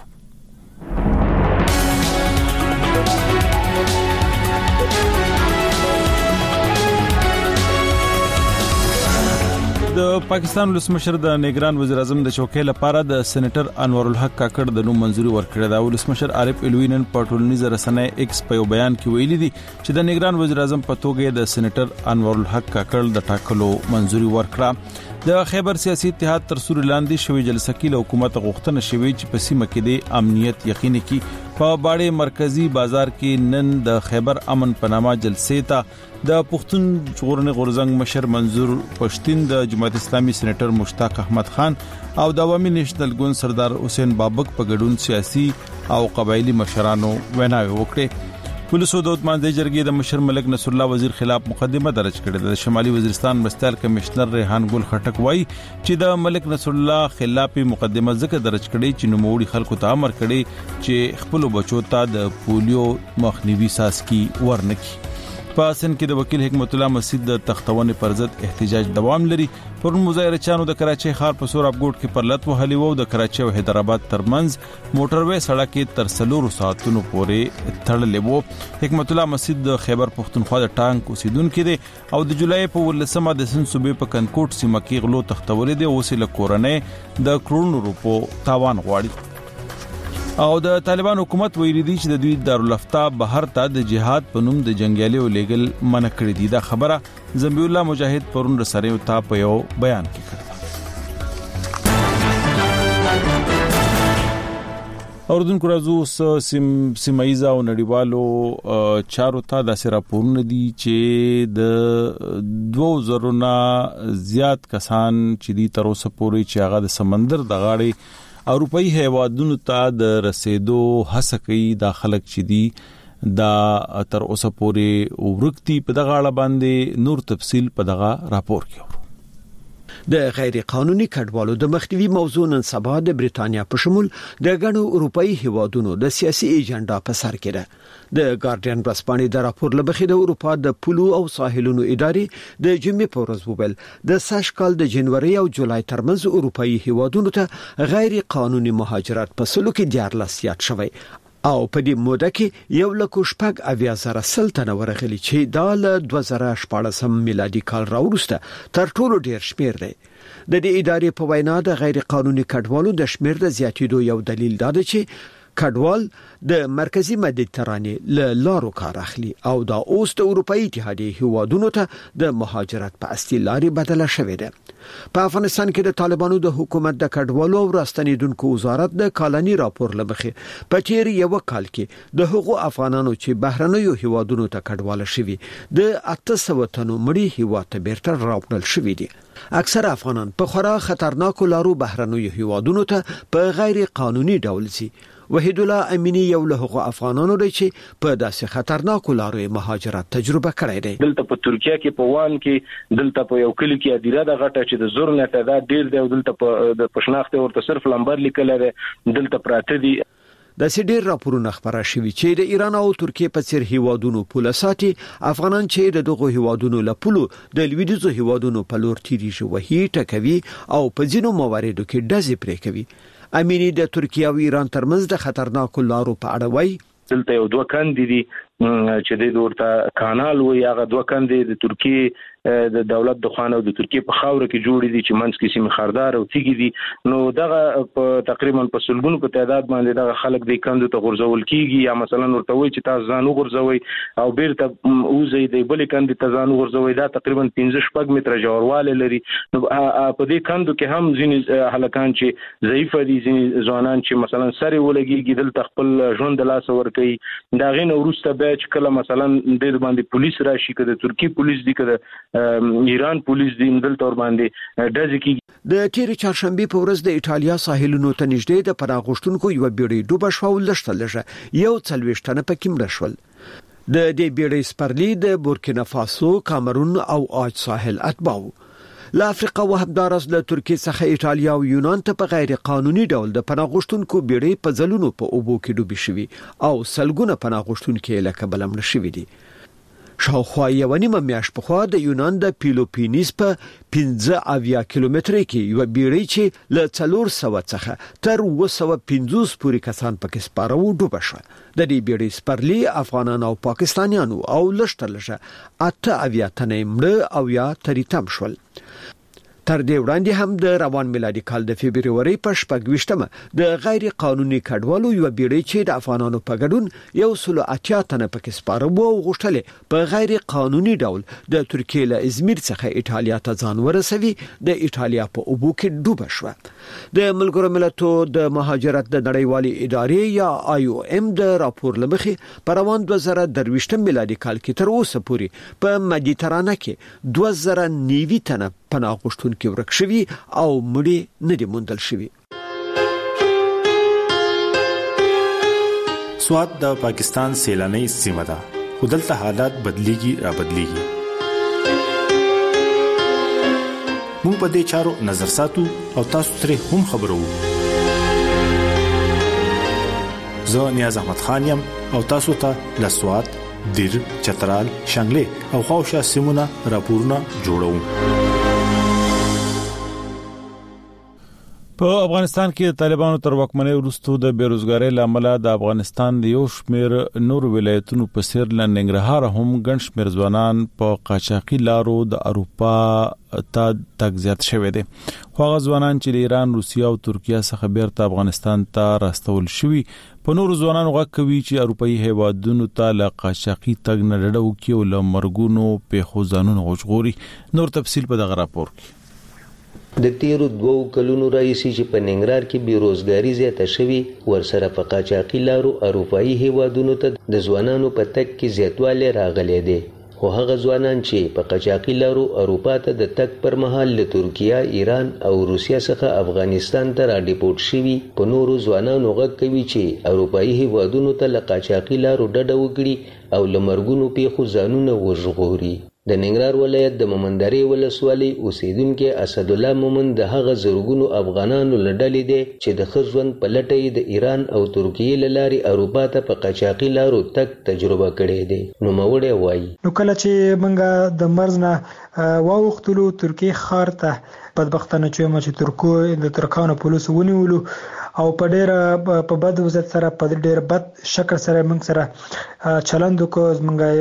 د پاکستان ولسمشر د نگران وزیر اعظم د چوکۍ لپاره د سېنیټر انور الحق کاکړ د نوم منځوري ورکړه. دا ولسمشر عارف الوینن په ټولنیزه رسنۍ ایکس په یو بیان کې ویلي دي چې د نگران وزیر اعظم په توګه د سېنیټر انور الحق کاکړ د ټاکلو منځوري ورکړه. د خیبر سیاسي اتحاد تر سوري لاندې شوی جلسه کې له حکومت غوښتنه شوی چې په سیمه کې د امنیت یقیني کړي. په باړې مرکزی بازار کې نن د خیبر امن پنامه جلسې ته د پښتون ژغورنې غورځنګ مشر منظور پښتين د جماعت اسلامي سېنیټر مشتاق احمد خان او د عوامي نېشنل ګوند سردار حسین بابک په ګډون سیاسي او قبایلی مشرانو ویناوي وکړي. پولیسو د اتمانځي جرګې د مشر ملک نصر الله وزیر خلاف مقدمه درج کړې ده. د شمالي وزیرستان مرستیال کمشنر ریحان ګل خټک وایي چې د ملک نصر الله خلاف مقدمه ځکه درج کړې چې نوموړي خلکو ته امر کړي چې خپل بچو ته د پولیو مخنیوي ساسکي ورنکي. په سند کې د وکیل حکمت الله مسجد د تختونې پر ضد احتجاج دوام لري. پرون مظاهرچیانو د کراچۍ ښار په سوراب ګوټ کې پر لټ وهلي وو. د کراچۍ او حیدرآباد ترمنځ موټروي سړک تر 4 ساعتونو پورې تړلې وو. حکمت الله مسجد د خیبر پښتونخوا د ټانک اوسیدونکو دی او د جولای په 18مه د سند صوبې په کنکوټ سیمه کې غلو تختولې دی. اوسې له کورنۍ د کروڑونو روپو تاوان غواړي. او د طالبان حکومت ویلي دی چې د دوی دارالافتا بهر ته د جهاد په نوم د جنگیالیو لیګل منع کړی دی. دا خبره زمبی الله مجاهد پرون رسنیو ته په یو بیان کې کړه. اوردونکو راځو سیمایزه او نړیوالو چارو ته د راپورونه دي چې د 2000 نه زیات کسان چې دي تر اوسه پورې چې هغه د سمندر د غاړې اروپאי هیوادونو ته د رسیدو هڅه کوي. دا خلک چې دي دا تر اوسه پورې ورکتي په دغه اړه باندې نور تفصیل په دغه راپور کې اورو. د غیر قانوني کډوالو د مخنیوي موضوع نن سبا د بریټانیا په شمول د غنو اروپאי هیوادونو د سیاسي ایجنډا په سر کې ده. د ګارډین رسپانې د راپور لبخې د اروپا د پولو او ساحلونو ادارې د جمعې په ورځ وویل د سږ کال د جنوري او جولای ترمنځ اروپאי هیوادونو ته غیر قانوني مهاجرت په سلو کې 14 زیات شوی او په دې موده کې 1,80,000 سلطنه ورغلي چې د 2014 میلادي کال راوړسته تر ټولو ډیر شمیر دی. د دې ادارې په وینا د غیر قانوني کډوالو د شمیر د زیاتېدو یو دلیل دا دی چې کډوال د مرکزی مدیترانې له لارو کار اخلي او دا اوس د اروپאי اتحادیه هیوادونو ته د مهاجرت په اصلي لارې بدله شوې ده. په افغانستان کې د طالبانو د حکومت د کډوالو او راستنیدونکو وزارت د کالنی راپور لمخې په تیر یو کال کې د حقوق افغانانو چې بهرنیو هیوادونو ته کډوال شوي د 800 تنو مړي هیواد ته بیرته راوړل شوي دي. اکثر افغانان په خورا خطرناکو لارو بهرنیو هیوادونو ته په غیر قانوني ډول ځي. وحید الله امینی یو له حقوق افغانانو دی چې په داسې خطرناکو لارو مهاجرت تجربه کړی دی. دلته په ترکیه کې په وان کې دلته په یو کلی کې ادیره د غټه چې د زور نه تعداد ډیر دی او دلته په د پښناخته ورته صرف لمبر لیکل دی دلته پراته دي. د سیډیر راپورونه خبره شوي چې د ایران او ترکیه په څیر هیوادونو پوله ساتي. افغانان چې دغه هیوادونو له پولو د لویدیځو هیوادونو په لور تیریږي وهي ټکوي او په ځینو مواردو کې ډزې پرې کوي. امینی د ترکیه او ایران ترمنځ د خطرناکو لارو په اړه وایي دلته یو دوه کاندي دي چې د ورته کانال وي هغه دوه کاندي د ترکیه د دولت د خوانو د ترکیه په خاور کې جوړې دي چې منځ کې سیمه خاردار او تیګي دي. نو دغه په تقریبا په سلګونو په تعداد باندې دغه خلک د کاندو ته غورځول کیږي یا مثلا ورته وي چې تاسو ځان وغورځوي او بیرته اوځي د بلې کاندي ته ځان وغورځوي. دا تقریبا 15 متره ژورواله لري. نو په دې کاندو کې هم ځینې هلکان چې ضعیف دي ځینې ځوانان چې مثلا سره ولګي دلته خپل ژوند لاس ور کوي. دا غین ورسته به چې کله مثلا د باندې پولیس راشي کده ترکی پولیس دي کده ایران پولیس دي دلته ور باندې ډز کی. د تیرې چهارشنبه په ورځ د ایټالیا ساحلونو ته نږدې د پناه غوښتونکو یو بیړۍ ډوبه شو لښته لږه یو 40 تنه پکې مړ شول. د دې بیړۍ سپرلی د بورکینا فاسو، کامرون او آج ساحل اتباو. له افریقا وهبدار از له ترکیه څخه ایټالیا او یونان ته په غیر قانوني ډول د پناه غوښتونکو بیړۍ په ځلونو په اوبو کې ډوبې شوي او سلګونه پناه غوښتونکي له کبله مړه شوي دي. شاوخوا یوه نیمه میاشت پخوا د یونان د پیلوپینیز په 15 کیلومتره کې یو بیړۍ چې له 400 څخه تر 250 پورې کسان پکې سپاره و ډوبه شوه. د دې بیړۍ سپرلی افغانان او پاکستانیانو او لشترلشه 8 تنه مړه او یا تریتم شول. تر دې وړاندې هم د روان میلادي کال د فبرवरी په 28مه د غیر قانوني کډوالو یو بیړۍ چې د افغانانو په ګډون 180 تنه پکې سپاره وو او غوښتل په غیر قانوني ډول د ترکیه له ازمیر څخه ایټالیا ته ځان ورسوي د ایټالیا په اوبو کې ډوبه شوه. د ملګرو ملتو د مهاجرت د نړیوالې ادارې یا IOM د راپور لمخې په روان 2023 میلادي کال کې تر اوسه پورې په مدیترانه کې 2090 تنه پناه غوښتونکي ورک شوي او مړي نه دي موندل شوي. سوات د پاکستان سیلاني سیمه ده، خو دلته حالات بدلیږي را بدلیږي. موږ په دې چارو نظر ساتو او تاسو ترې هم خبرو. زه نیاز احمد خان یم او تاسو ته له سوات، دیر، چترال، شانګلې او خواوشا سیمونه راپورونه جوړوم. په افغانستان کې د طالبانو تر واکمنۍ وروسته د بیروزګارۍ لامل د افغانستان د یو شمېر نور ولایتونو په څیر لنډنګرهار هم ګڼ شمېر ځوانان په قاچاقي لارو د اروپا ته تګ زیات شوی دی. خو هغه ځوانان چې د ایران، روسیه او ترکیه څخه بیرته افغانستان ته راستول شوي په نورو ځوانانو غږ کوي چې اروپאי هیوادونو ته له قاچاقي تګ نه ډډه وکړي او له مرګونو پیښو ځانونه وژغوري. نور تفصیل په دغه راپور کې. د تیرو 2 کلونو راځي چې په ننګرهار کې بیروزګاری زیاته شوي، ورسره په قاچاقي لارو اروپאי هیوادونو ته د ځوانانو په تګ کې زیاتوالی راغلی دی. خو هغه ځوانان چې په قاچاقي لارو اروپا ته د تګ پر مهال له ترکیه، ایران او روسیه څخه افغانستان ته را ډیپورټ شوي، په نورو ځوانانو غږ کوي چې اروپאי هیوادونو ته له قاچاقي لارو ډډه وکړي او له مرګونو پیښو ځانونه وژغوري. د ننګرهار ولایت د مومندرې ولسوالۍ اوسیدونکي اسد الله مومن د هغه زرګونو افغانانو له ډلې دی چې د ښه ژوند په لټه یې د ایران او ترکیې له لارې اروپا ته په قاچاقي لارو تګ تجربه کړې دی. نوموړی وایي نو کله چې موږ د مرز نه واوښتلو ترکیې ښار ته، بدبختانه چې د ترکانو پولیسو ونیولو او په ډېر په بد وضعیت سره، په ډېر بد شکل سره موږ سره چلند وکړ.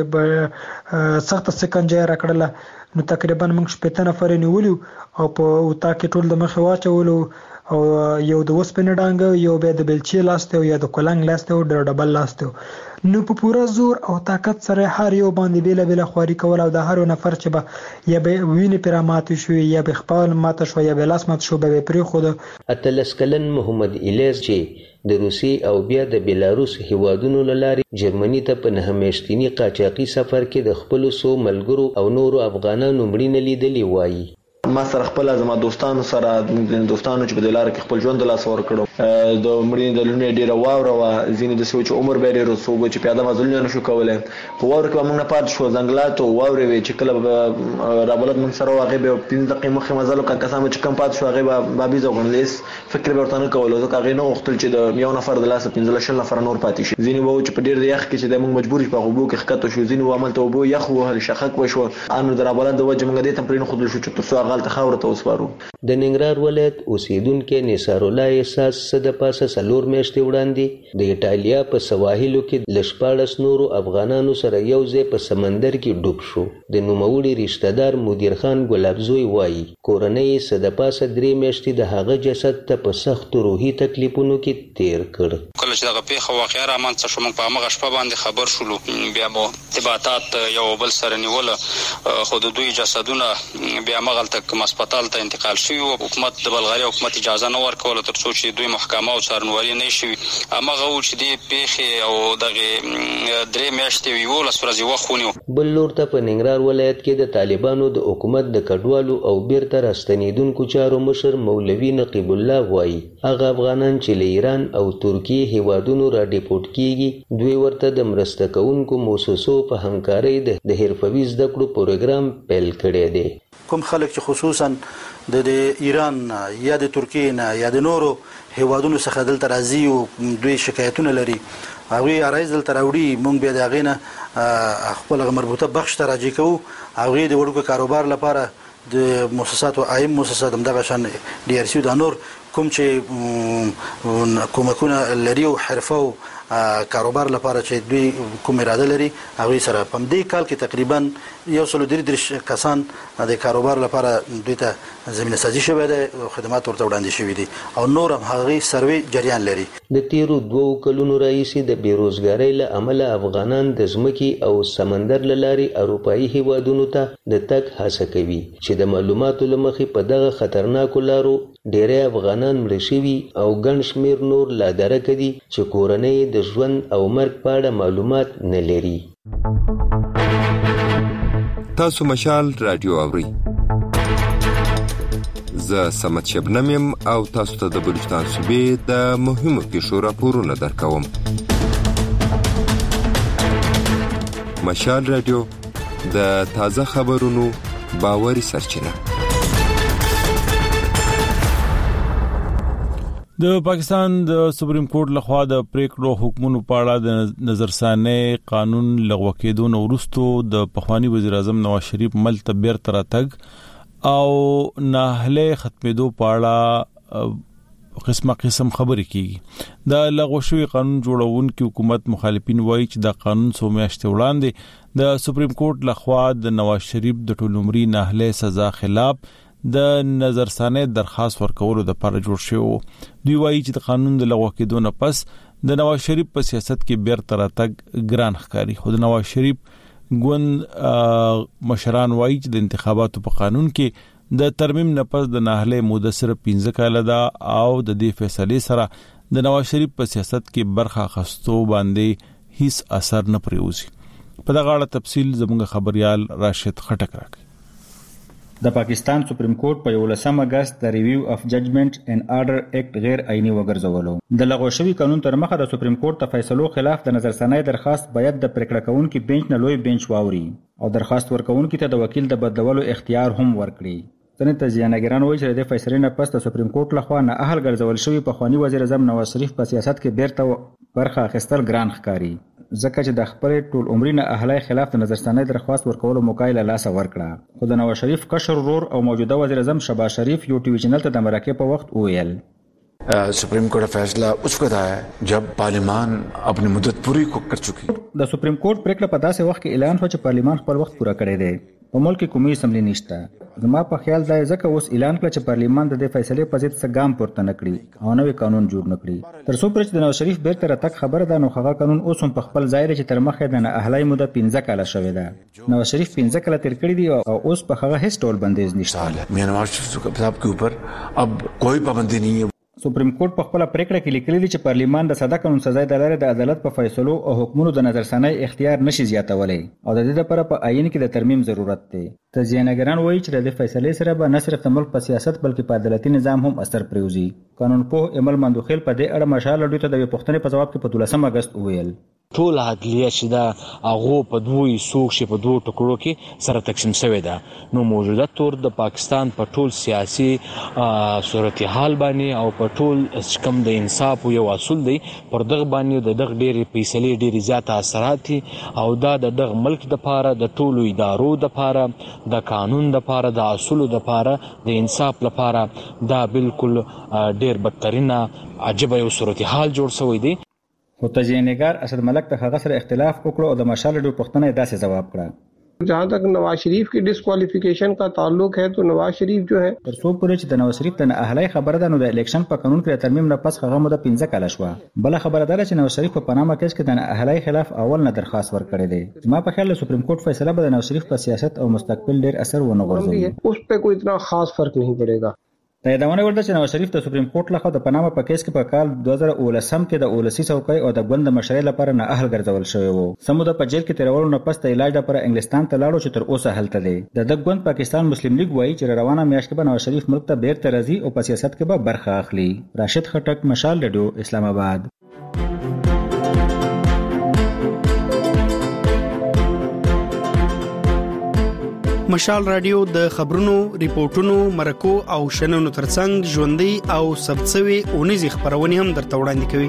موږ سخت سکنجه راکړله. نو تقریبا موږ 15 نفر نیولو او په اوتا کې ټول د مخې واچولو او یو د وسپنې ډانګ، یو بیا د بلچې لاسته او یا د کولنګ لاسته او ډبل لاسته. نو په پوره زور او طاقت سره هر یو باندې بیل بیل خواري کول او د هر نفر چې به یا به ویني پرامات شو یا به خپل ماته شو یا به لاس مات شو به پری خود. اتلس کلن محمد الیاس چې د روسي او بیا د بیلاروس هیوادونو لارې جرمني ته په 9 میاشتنی قاچاقي سفر کې د خپل سو ملګرو او نورو افغانانو مړینه لیدلې وایي. ما سره خپل زما دوستانو سره د دوستانو چې په دلار کې خپل ژوند لاس ور کړو، د مړینې د لونه ډیره واوره وا ځینې د سوچ عمر به ډیره سوبه چې پیاده مزلونه نشو کولای. په واوره کې موږ نه پات شو، زنګلات او واوره وی چې کله رابلت من سره واغې به 15 دقیقې مخه مزل کا کسانو چې کم پات شو هغه به بابي زغونلیس فکر به ورته نه کول، ځکه هغه نه وختل چې د یو نفر د لاس 15 نفر نور پاتې شي. ځینې وو چې په ډیر یخ کې چې د موږ مجبور په غوبو کې خکته شو، ځینې عمل ته وبو یخ وهل شخک وشو انو د رابلت د وجه موږ دې تمرین خود شو چې تاسو هغه ته خاور ته وسپارو. د ننګرهار ولایت اوسیدونکو نثار الله احساس صد پاسه سلور میاشتې وړاندې د ایټالیا په سواحلو کې لشپاړس نورو افغانانو سره یو ځای په سمندر کې ډوب شو. د نوموړي رشتہ دار مدیر خان ګلابزوی وایي کورنۍ صد پاسه 3 میاشتې د هغه جسد ته په سخت روحي تکلیفونو کې تیر کړ. کله چې دغه پیښه واقعا رامنځته شو موږ په هغه شپه باندې خبر شولو، بیا مو ارتباطات یو بل سره نیول، خو د دوی جسدونه بیا مغلطه هسپتال ته انتقال شوی او حکومت د بلغاري حکومت اجازه نه ورکوله تر څو چې دوی محکمه او څارنوالي نه شي. هغه و چې د پیښې او دغه 3 میاشتې یو لس ورځې وخونیو. بل لور ته په ننګرهار ولایت کې د طالبانو د حکومت د کډوالو او بیرته راستنیدونکو چارو مشر مولوي نقیب الله وایي هغه افغانان چې له ایران او ترکیې هیوادونو را ډیپورټ کیږي. دوی ورته د مرسته کوونکو موسسو په همکارۍ د حرفوي زده کړو پروګرام پیل کړی دی. کوم خلک چې خصوصا د ایران یا د ترکیې نه یا د نورو هیوادونو څخه دلته راځي او دوی شکایتونه لري هغه راځي دلته راوړي مونږ به د غینه خپل مربوطه بخش ته راځي کوو هغه د وړوکو کاروبار لپاره د مؤسسات او عام مؤسسات دغه شان ډي ار سی د نور کوم چې کومکونه لري او حرفه او کاروبار لپاره چې دوی کوم اراده لري هغه سره په دې کال کې تقریبا 133 کسان د کاروبار لپاره دوی ته زمينه سازي شوې ده او خدمات ورته وړاندې شوې دي او نور هم هغه سروي جریان لري. د تیرو 2 کلونو راهیسې د بیروزګارۍ له امله افغانان د ځمکې او سمندر له لارې اروپایي هیوادونو ته د تګ هڅه کوي چې د معلوماتو له مخې په دغه خطرناکو لارو ډېری افغانان مړه شوي او ګڼ شمېر نور لا درکه دي چې کورنۍ د ژوند او مرګ په اړه معلومات نه لري. تاسو مشال رادیو اورئ. زه سمت شبنم یم او تاسو ته د بلوچستان صوبې د مهمو پیښو راپورونه درکوم. مشال رادیو د تازه خبرونو باوري سرچینه. د پاکستان د سپریم کورټ لخوا د پریکړو حکمونو په اړه د نظرثانه قانون لغوه کېدو نه وروسته د پخوانی وزیر اعظم نواز شریف ملک ته بیرته راتګ او ناهله ختمېدو په اړه قسم خبرې کیږي. د لغوه شوی قانون جوړونکو حکومت مخالفین وایي چې د قانون څو میاشتې وړاندې د سپریم کورټ لخوا د نواز شریف د ټول عمري ناهله سزا خلاف د نظرثانه درخواست ورکولو د لپاره جوړ شو. دوی وایي چې د قانون د لغوه کېدو نه پس د نواز شریف په سیاست کې بیرته راتګ ګران ښکاري. خو د نواز شریف ګوند مشران وایي چې د انتخاباتو په قانون کې د ترمیم نه پس د ناهله موده صرف 15 کاله ده او د دې فیصله سره د نواز شریف په سیاست کې برخه اخیستو باندې هیڅ اثر نه پریوزي. په دغه اړه تفصیل زموږ خبريال راشد خټک راکړي. د پاکستان سپریم کورټ په 11 اگست د ریویو اف ججمنٹ اینڈ آرډر ایکټ غیر عیني وګرځولو. د لغوه شوی قانون تر مخه د سپریم کورټ ته فیصلو خلاف د نظرثانه درخواست باید د پریکړه کوونکي بنچ نه لوی بنچ واوري او درخواست ورکوونکي ته د وکیل د بدلولو اختیار هم ورکړي. ځنې تجزیه‌نګران وایي چې د فیصلې نه پس د سپریم کورټ لخوا نه اهل ګرځول شوی په خواني وزیر اعظم نواز شریف په سیاست کې بیرته برخه اخیستل ګران ښکاري ځکه چې د خپل ټول عمري نه اهلای خلاف د نظرثانه درخواست ورکولو موقع له لاسه ورکړه. خو د نواز شریف کشر ورور او موجوده وزیر اعظم شهباز شریف یو ټي وی چینل ته د مرکه په وخت وویل सुप्रीम कोर्ट का फैसला उस वक्त आया जब पार्लियामान अपनी मुद्दत पूरी कर चुकी. د سپریم کورټ پریکړه په داسې وخت کې اعلان شو چې پارلیمان خپل وخت پوره کړی دی. په ملک کې کومي اسمبلی نشته. زما په خیال دا ځکه اوس اعلان کړ چې پارلیمان د دې فیصلې په ضد څه ګام پورته نکړي او نوې قانون جوړ نکړي. تر څو چې د نواز شریف بیرته راتګ خبره ده نو هغه قانون اوس هم په خپل ځای لري چې تر مخه د نه اهلای موده 15 کاله شوې ده. نواز شریف 15 کاله تیر کړی دی او اوس په هغه هیڅ ډول بندیز نشته. میر نواز شریف صاحب के ऊपर अब कोई पाबंदी नहीं है. سپریم کورټ په خپل پریکړه کې لیکلي دی چې پارلیمان د ساده قانون سزا د لارې د عدالت په فیصلو او حکمونو د نظرثانه اختیار نشي زیاتولای او د دې لپاره په آئین کې د ترمیم ضرورت دی. تجزیه‌نګران وایي چې د فیصلې سره به نه صرف د ملک په سیاست بلکې په عدالتي نظام هم اثر پریوزي. قانون پوه امل مندوخیل په دې اړه مشال لډو ته د پوښتنې په جواب کې په 12 اگست وویل ټول عدلیه چې دا هغه په دوی سوق شي په دوه ټکړو کې سره تقسیم شوی ده. نو موجوده تور د پاکستان په ټول سیاسي صورتحال باندې او په ټول کم د انصاف یو اصول دی پر دغه باندې د دغه ډېری فیصلې ډېری زیات اثرات او دا د دغه ملک د لپاره د ټولو ادارو د لپاره د قانون د لپاره د اصول د لپاره د انصاف لپاره دا بالکل ډېر بدترینه عجیب یو صورتحال جوړ شوی دی. خو تجزیه‌نګار اسد ملک ته هغه سره اختلاف وکړو او د مشال ډو پښتنه داسې جواب کړه जहाँ तक नवाज शरीफ की डिस्क्वालिफिकेशन का ताल्लुक है तो नवाज शरीफ जो है تر څو پورې چې د نواز شریف د اهلای خبره ده نو د الیکشن په قانون کې ترمیم نه پس هغه مده 15 کاله شو. بل خبره ده چې نواز شریف په پاناما کیس کې د اهلای خلاف اول نه درخواست ورکړی دی. ما په خیال سپریم کورټ فیصله به د نواز شریف په سیاست او مستقبل ډیر اثر ونه غورځوي. उस पे कोई इतना खास फर्क नहीं पड़ेगा. د یادونه ورته چې نواز شریف د سپریم کورټ لخوا د پاناما په کیس کې په کال 2019 کې د اولسي څوکۍ او د ګوند مشرۍ لپاره نه اهل ګرځول شوی وو. سموده په جیل کې تیرولو نه پس د علاج لپاره انګلستان ته لاړو چې تر اوسه هلته دی. د ګوند پاکستان مسلم لیگ وایي چې روانه میاشت کې به نواز شریف ملک ته بیرته راځي او په سیاست کې به برخه اخلي. راشد خټک، مشال رادیو، اسلام آباد. مشال رادیو د خبرونو، ریپورتونو، مرکو او شننو ترڅنګ ژوندۍ او سبڅوي اونیزي خبرونه هم درته وړاندې کوي.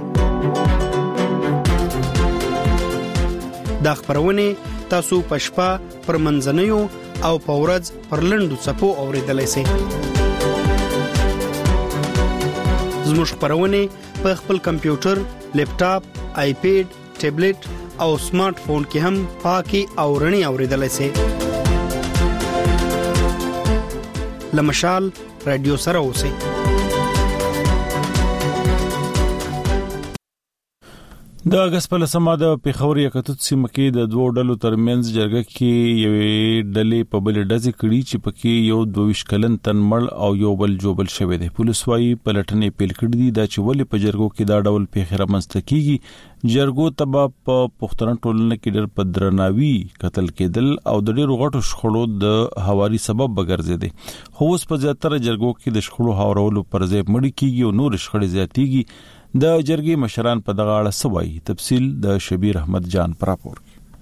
دا خبرونه تاسو په شپه، پر منځنیو او په ورځ پر لنډو څپو اوریدلای شئ. زموږ خبرونه په خپل کمپیوټر، لیپټاپ، آیپیډ، ټابلیټ او سمارټ فون کې هم پاکي او رڼي اوریدلای شئ. لمشال رادیو سره اوسئ. د اگست په لسمه د پیښور یکتوت سیمه کې د دوه ډلو ترمنځ جرګه کې یوې ډلې په بل ډزې کړي چې پکې یو 22 کلن تن مړ او یو بل جوبل شوی دی. پولیس وايي پلټنې پیل کړې دي دا چې ولې په جرګو کې دا ډول پیښې رامنځته کیږي. جرګو تبا په پښتون ټولنه کې ډېر په درناوي قتل کېدل او د ډېرو غټو شخړو د هواري سبب بګرځېدي. خو اوس په زیاتره جرګو کې د شخړو هوارولو پر ځای مړ کیږي او نور شخړې زیاتېږي. د جرګې مشران په دغه اړه سوي. تفصیل د شبیر احمد جان پر راپور.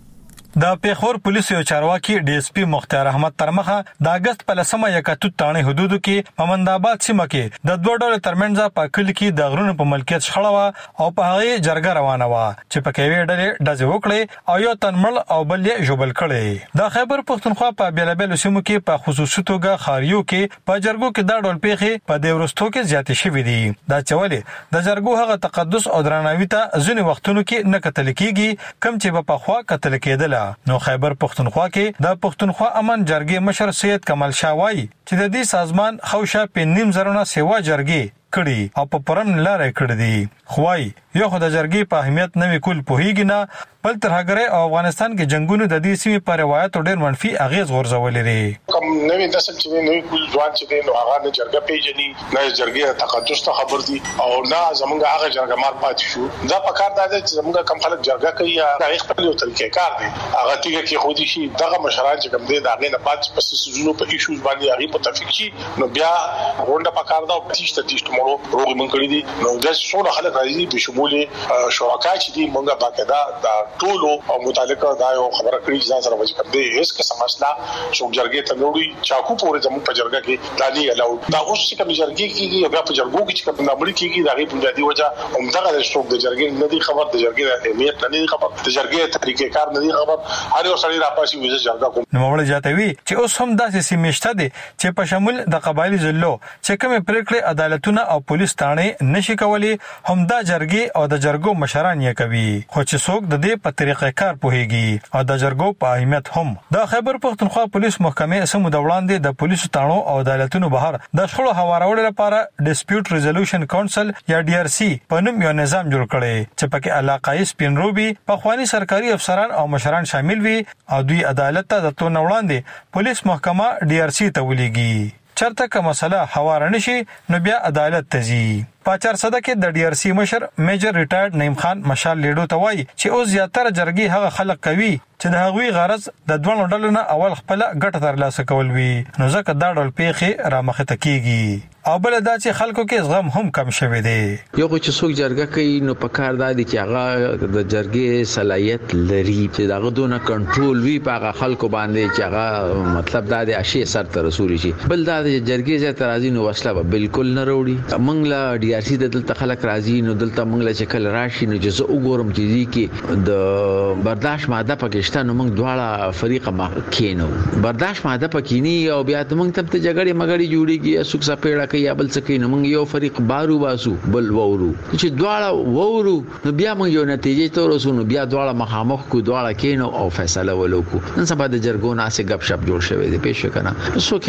د پیښور پولیس یو چارواکي ډي اس پی مختار احمد ترمخه د اگست په لسمه یکتوت تانه حدودو کې پمندآباد سیمه کې د دوه ډول ترمنځ په کلی کې د غرونو په ملکیت شخړه وا او په هغه جرګه روانه وا چې په کې ویډلې ډزې وکړي او یو تنمل او بل یې جوبل کړي. د خیبر پښتونخوا په بیلابل سیمو کې په خصوصي توګه خاریو کې په جرګو کې دا ډول پیښې په دیورستو کې زیاتې شوې دي. دا چولې د جرګو هغه تقدس او درناوي ته ځینې وختونو کې نه کتل کېږي کم چې په خوا کتل کېدل. نو خیبر پښتونخوا کې د پښتونخوا امن جرګې مشر سید کمال شاه وایي چې د دې سازمان خوشا په نیم زرونه سیوا جرګې کړي او په پرم لارې کړې دي. خوای یو خدای جرګې په اهمیت نه وکول پوهیږي نه بل تر هغه او افغانستان کې جنگونو د دې سیمې پر روایت ډېر منفي اغیز غورځولې دي. کوم نوې نسل چې نوې کول ځوان چې نو هغه نه جرګه پیژني نه جرګې تقدس ته خبر دي او نه زمونږ هغه جرګه مار پات شو. دا په کار دا چې زمونږ کم خلک جرګه کوي یا خپل یو طریقې کار دي هغه تیګه کې خو دي شي دغه مشران چې کوم دي دا غي نه پات پس سوزونو په ایشوز باندې هغه په تفکیک نو بیا رونډه په کار دا تیشت مورو روغ من کړی دي. نو د څو خلک راځي به شمول شرکا چې دي مونږه باقاعده دا ټولو او متعلقه دا یو خبره کړی چې ځان سره وځي کړي هیڅ قسم مسله څو جرګې ته نوړي چاکو پورې زموږ په جرګه کې دالي الاو دا اوس چې کوم جرګې کېږي یا په جرګو کې چې کوم نامړي کېږي دا غي بنیادی وجه همدغه د څوک د جرګې نه دي خبر د جرګې د اهمیت نه دي خبر د جرګې طریقې کار نه دي خبر هر یو سړي راپاسي وځي جرګه کوم. نو موږ جاتوي چې اوس هم داسې سیمشته دي چې په شمول د قبایلی ضلعو چې کوم پریکړې عدالتونه او پولیس تانه نشي کولی هم دا جرګې او د جرګو مشران یې کوي خو چې څوک د دې په طریقې کار پوهیږي او د جرګو په اهمیت هم. د خیبر پښتونخوا پولیس محکمې سمو د وړاندې د پولیسو تانو او عدالتونو بهر د شخړو هوارولو لپاره ډیسپیوټ ریزولوشن کونسل یا ډي ار سي په نوم یو نظام جوړ کړي چې پکې علاقايي سپینروبي په خواني سرکاري افسران او مشران شامل وي او دوی عدالت ته د تون وړاندې پولیس محکمه ډي ار سي ته ولېږي. چرته که مسله هوار نشي نو بیا عدالت ته ځي. په 400 کې د ډي ار سي مشر میجر ریټایرډ نعیم خان مشال لیډو ته وایي چې اوس زیاتره جرګې هغه خلک کوي چې د هغوی غرض د دوه ډلو نه اول خپل ګټه ترلاسه کول وي نو ځکه دا ډول پیښې رامخه تکیږي او بل دا چې خلکو کې زغم هم کم شوی دی. یو چې څوک جرګه کوي نو په کار دی چې هغه د جرګې صلاحیت لري چې دغه دونه کنټرول وي په هغه خلکو باندې چې هغه مطلب دا دی اشي سر ته رسول شي. بل دا د جرګې ځای ترازی نو وسله بالکل نه وروړي. موږ لا ډي ار سي دلته خلک راځي نو دلته موږ لا چې کله راشي نو جزء وګورم چې دي کې د برداشت ماده پاکستان موږ دواړه فریقه کېنو برداشت ماده پکینی او بیا موږ ته جګړې مګړې جوړيږي اسوک سپېړه کوي بل څه کوي نو موږ یو فریق بارو باسو بل وورو چې دواړه وورو نو بیا موږ یو نتیجې ته ورسونو بیا دواړه مخامخ کو دواړه کېنو او فیصله ولوکو. نن سبا د جرګو ناسه غب شپ جوړ شوی دی پېښ کنه سوکې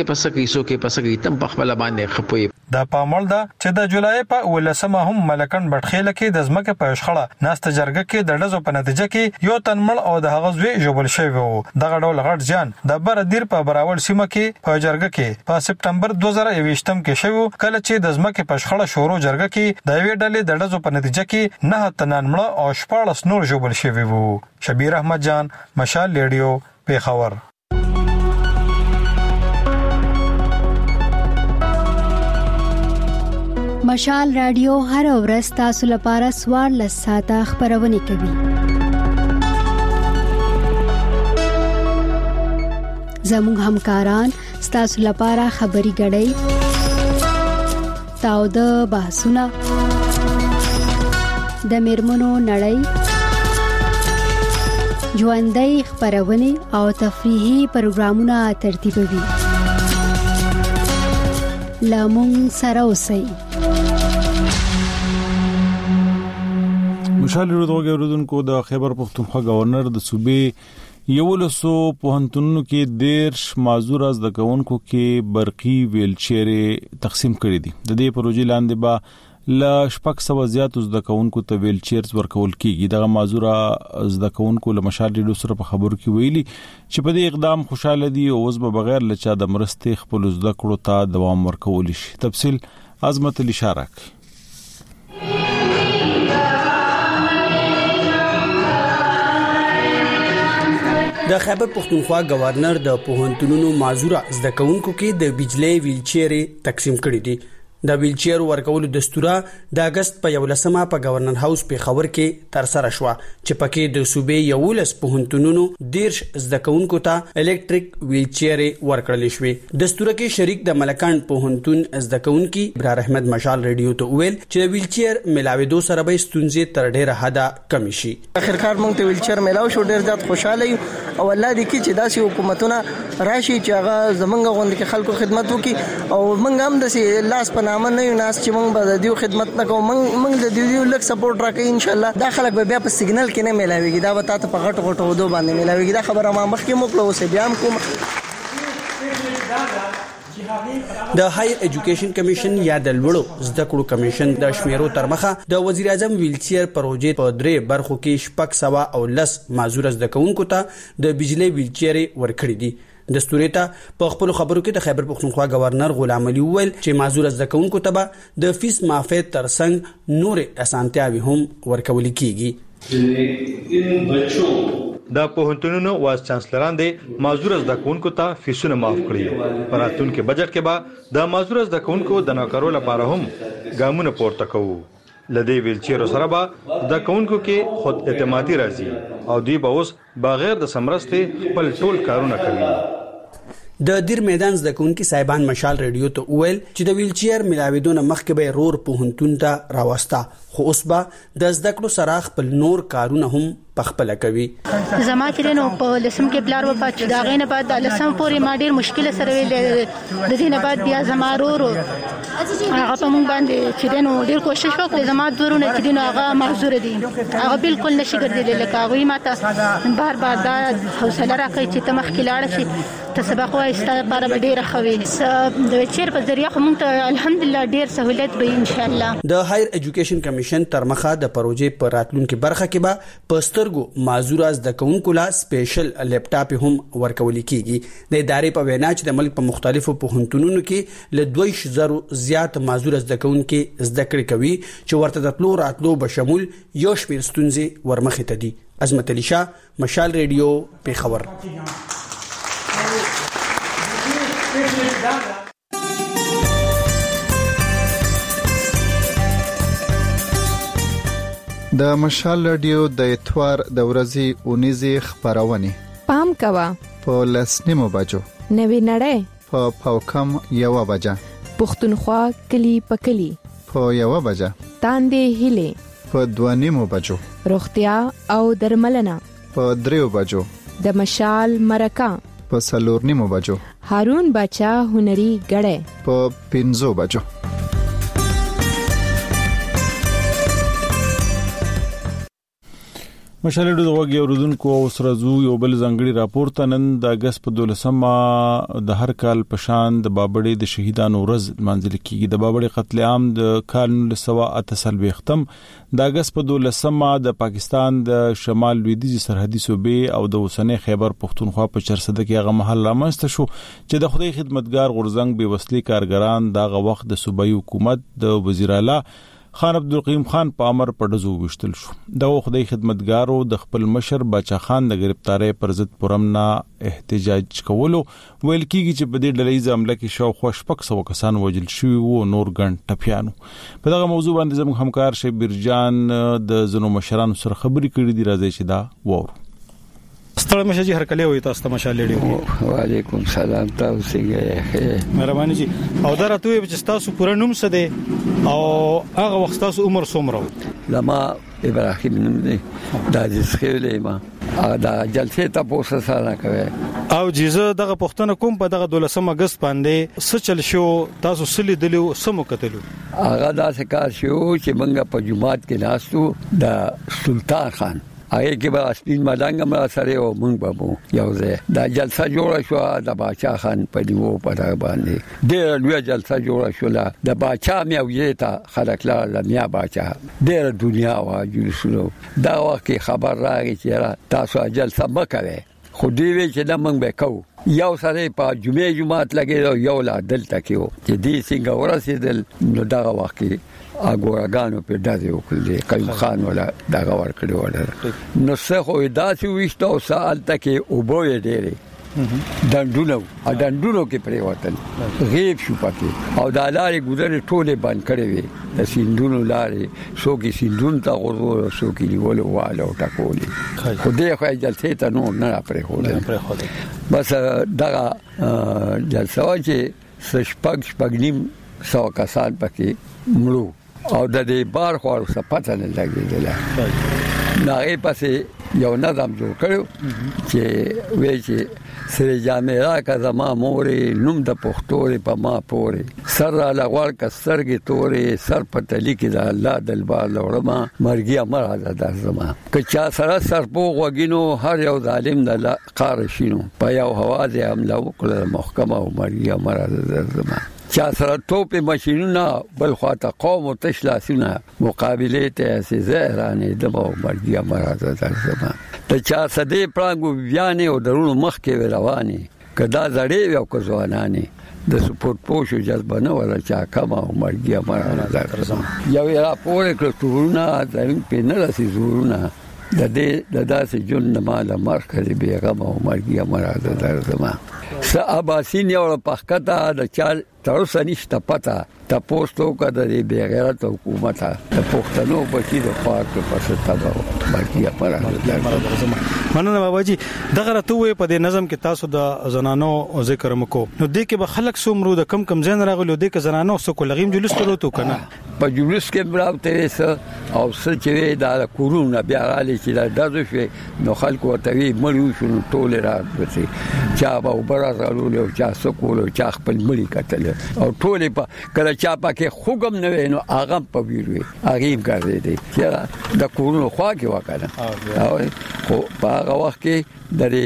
پسکې تم په خپل باندې خپوي. دا پامل ده چې د جولای په 18 هم ملکن بټخېله کې د ځمکه په شخړه ناست جرګه کې د ډزو په نتیجه کې یو تنمل او د هغه زوی جوبل شوی وو. دغه ډول غټ جان د بردیر په براول سیمه کې په جرګه کې په سپټمبر 2021 کې شوی کله چې د ځمکه په شخړه شورو جرګه کې د وی ډلې د ډزو په نتیجه کې نه تنمل او 14 نور جوبل شوی وو. شبیر احمد جان مشال ریډیو پیښور. مشال رادیو هر ورځ تاسو لپاره 14 ساعته خبرونه کوي. زموږ همکاران ستاسو لپاره خبري غړي تاو د بحثونه د میرمنو نړۍ ژوندۍ خبرونه او تفریحي پروګرامونه ترتیبوي لامون سره اوسئ. مشال روډونکو د خیبر پختونخوا گورنر د صوبې یولسو پوهنتونونو کې 13 معذور از د کونکو کې برقي ویلچیر تقسیم کړي دي. د دې پروژې لاندې با ل شپږ سو زیات از د کونکو ته ویلچیرز ورکول کیږي. دغه معذور از د کونکو له مشال ریډیو سره په خبرو کې ویلي چې په دې اقدام خوشاله دي او اوس به بغیر لچا د مرستې خپل زده کړو ته دوام ورکول شي. تفصیل عظمت الاشاره. د خیبر پختونخوا گورنر د پوهنتونونو معذور زده کوونکو کې د بجلی ویلچیر تقسیم کړي دي. د ویلچیر ورکولو دستور د اگست په 11مه په گورنر هاوس په خبر کې تر سره شو چې پکې د صوبې یولس پوهنتونونو 13 زده کوونکو ته الکتریک ویلچیر ورکړل شوې. دستور کې شریک د ملکان پوهنتون زده کوونکي ابرار احمد مشال ریډیو ته ویل چې ویلچیر ملاویدو سره به ستونزې تر ډیره حده کم شي. اخرکار موږ ته ویلچیر ملاو شو، ډیر زیات خوشاله یو او الله دې کې چې داسې حکومتونه راشي چې هغه زمونږ غوند کې خلکو خدمت وکړي او موږ هم د لاس په نامه نه یو ناس چې موږ به د دیو خدمت نکو، موږ د دیو لک سپورټ راکې ان شاء الله. دا خلک به بیا په سیګنل کې نه ملاويږي، دا به تاسو په غټ ودو باندې ملاويږي. دا خبره ما مخکې موکلو اوسه بیا کوم. د هایر ایجوکیشن کمیشن یا د لوړو زده کړو کمیشن د شمیرو تر مخه د وزیر اعظم ویلچیر پروژې په 3 برخو کې 610 معذور زده کوونکو ته د بجلی ویلچیر ورکړي دي. دستوري ته په خپل خبرو کې د خیبر پختونخوا گورنر غلام علي وویل چې معذور زده کوونکو ته به د فیس معافی ترڅنګ نور اسانتیاوي هم ورکول کیږي. د پوهنتونونو واس چانسلران دي معذور زده کوونکو ته فیسونه معاف کړي. پراتون کې بجټ کې به د معذور زده کوونکو د نوکرو لپاره هم ګامونه پورته کوو. لدی ویلچیر سره به د کوونکو کې خود اعتمادي راځي او دوی به اوس بغیر د سمرستې خپل ټول کارونه کوي. د دیر میدان زده کوونکي صاحبان مشال ریډیو ته ویل چې د ویلچیر ملاویدونه مخکې به رور پوهنتون ته راوستا، خو اوس به د زده کړو سره خپل نور کارونه هم پخپل کوي. زما چې نو په لسم کې بلار و پات دا غینه بعد د لسم پورې ما ډیر مشکل سره ویل د دینه بعد بیا زما رورو هغه په مونږ باندې چې نو ډیر کوشش وکړ. زما دورونه چې نو هغه معذور دي، هغه بالکل نشي ګرځیدل. لکه هغه ماته بار بار دا حوصله راکړي چې تمخ کې لاړ شي ته سبق وایسته لپاره به ډیره خوي. د ویلچیر په ذریعہ مونږ ته الحمدلله ډیر سہولت به ان شاء الله. د هایر ایجوکیشن کمیشن تر مخه د پروژې پر راتلونکو برخه کې به پسترګو معذور از د کونکو لا سپیشل لیپټاپ هم ورکول کیږي. د ادارې په وینا چې د ملک په مختلفو پوهنتونونو کې ل 2000 زیات معذور از د کونکو زده کړې کوي چې ورته د تلو راتلو به شمول یو شمیر ستونزې ورمخې ته دي. عظمت علي شاه، مشال ریډیو، پیښور. د مشال رادیو د اتوار د ورځې اونیزه خبرونه پام کوا په لسنیمو بجو نوی نړۍ په پاوکم یو بجا پختونخوا کلی پکلی په یو بجا تاندې هله په دوانیمو بجو روغتیا او درملنه په دریو بجو د مشال مرکه په سلورنیمو بجو هارون بچا هنري غړې په 5 بجو. مشال ډېر وګړي اوردونکو او سرزو یو بل ځنګړي راپورته نن د اگست په 12مه د هر کال په شان د بابړې د شهیدانو ورځ منځل کیږي. د بابړې قتل عام د کال 1998 ختم د اگست په 12مه د پاکستان د شمال لویدیځ سرحدي صوبې او د اوسنۍ خیبر پختونخوا په چرسده کې هغه محل رامنځته شو چې د خدای خدمتګار غورزنګ به وسلې کارګران دغه وخت د صوبایي حکومت د وزیر اعلی خان عبدالقیوم خان په امر په دزو وشتل شو. د خدای خدمتګارو د خپل مشر باچا خان د گرفتاری پر ضد پرمنا احتجاج کولو ویل کیږي چې په دې ډلېزه عمله کې شاوخوا 600 کسان وژل شوي وو، نور ګڼ ټپیانو. په دغه موضوع باندې زموږ همکار شبیر جان د زنو مشرانو سره خبرې کړې دي، راځي چې دا وورو. ستړی مشه جی هرکلی وي تاسو ته مشال ډیو وعلیکم سلام تاسو څنګه مهرباني جی او دا راته وي چې تاسو پوره نوم څه دی او هغه وخت تاسو عمر څومره لما ابراهیم نوم دی دا ځخېلې ما دا جلسه تاسو سره کوي او جزه دغه پښتنه کوم په دغه 12 اگست باندې څه چل شو تاسو سلی دلو سمو کتلو هغه دا څه کار شو چې موږ په جمعات کې ناستو د سلطان خان هغه کې به سپین ملنګ مر سره او موږ به یو ځای دا جلسه جوړه شو د باچا خان په دیو په دا باندې ډېر لوی جلسه جوړه شو د باچا مې ویته خلک لا میا باچا ډېر دنیا وا جوړ دا وخت خبر راغی چې تاسو جلسه وکړئ خو دې وی چې دا موږ به کوو یو سره په جمعات لګي یو لا دلته کېو چې دې څنګه ورسېدل نو دا وخت اګورګانو په داسې وکړي قیوم خان ولا دا ور کړی ولا نو څه خو داسې وښته او سال تکي او بوې ډېرې دندونو کې پرې وتل غیب شو پکې او د لارې ګذرې ټوله بند کړې وي د سیندونو لارې څوک سیندون ته غوړو څوک نیول واله او ټکولې خو دې خو جلسه ته نو نه پرې بس دا جلسه چې شپږ سو کسان پکې مړو او د دې بار خو څه پته نه لګېدله ناغه پسې یو نظم جوړ کړو چې وی چې سره جامعه کا زما مورې نوم د پښتوري په ما پورې سر را لغړ کا سرګي تورې سر په تلی کې د الله دلبار لورما مرګي امر د زما که چا سره سر په وګینو هر یو ظالم د قار شینو په یو حواله حمله وکړه محکمه او مرګي امر د زما چا سره توپ ماشینونه بل خواته قوم او تشلاسونه مقابله ته سي زهرانه د مرګي امر د زما ته چا سده پړنګو بیان او درونو مخ کې رواني کدا زړې یو کوځوانانه د سپورت پوشو جذبه نه ولا چا کما او مرګي امر د زما یو را پورې کړتونه ځین په نه راسي زورونه د دې د داسې جون مال مرکز بیغم او مرګي امر د زما س اباسین یو پخکتا د چال تاسو نشته پتا تاسو کده دی بغیرت حکومت د پښتنو بچی د پارک په ستابه باقي پر مننه باباجي دغه راته وې په دې نظم کې تاسو د زنانو ذکر مکو نو دې کې به خلک سومرو د کم زین راغلو دې کې زنانو سو کولغیم جلوس تلو تو کنه په جلوس کې براوته او څه چې دا کورونا بیا غالي چې دا دغه شي نو خلکو ورته وی مړیو شنو ټول راځي چا به وبرازالو له چا سکولو چا خپل مړی کتل او ټول په کله چا پکې خوګم نه وینو اغه په ویروي اغه کوي دي چې د کورونا خوا کې وکړه او خو په هغه وخت کې د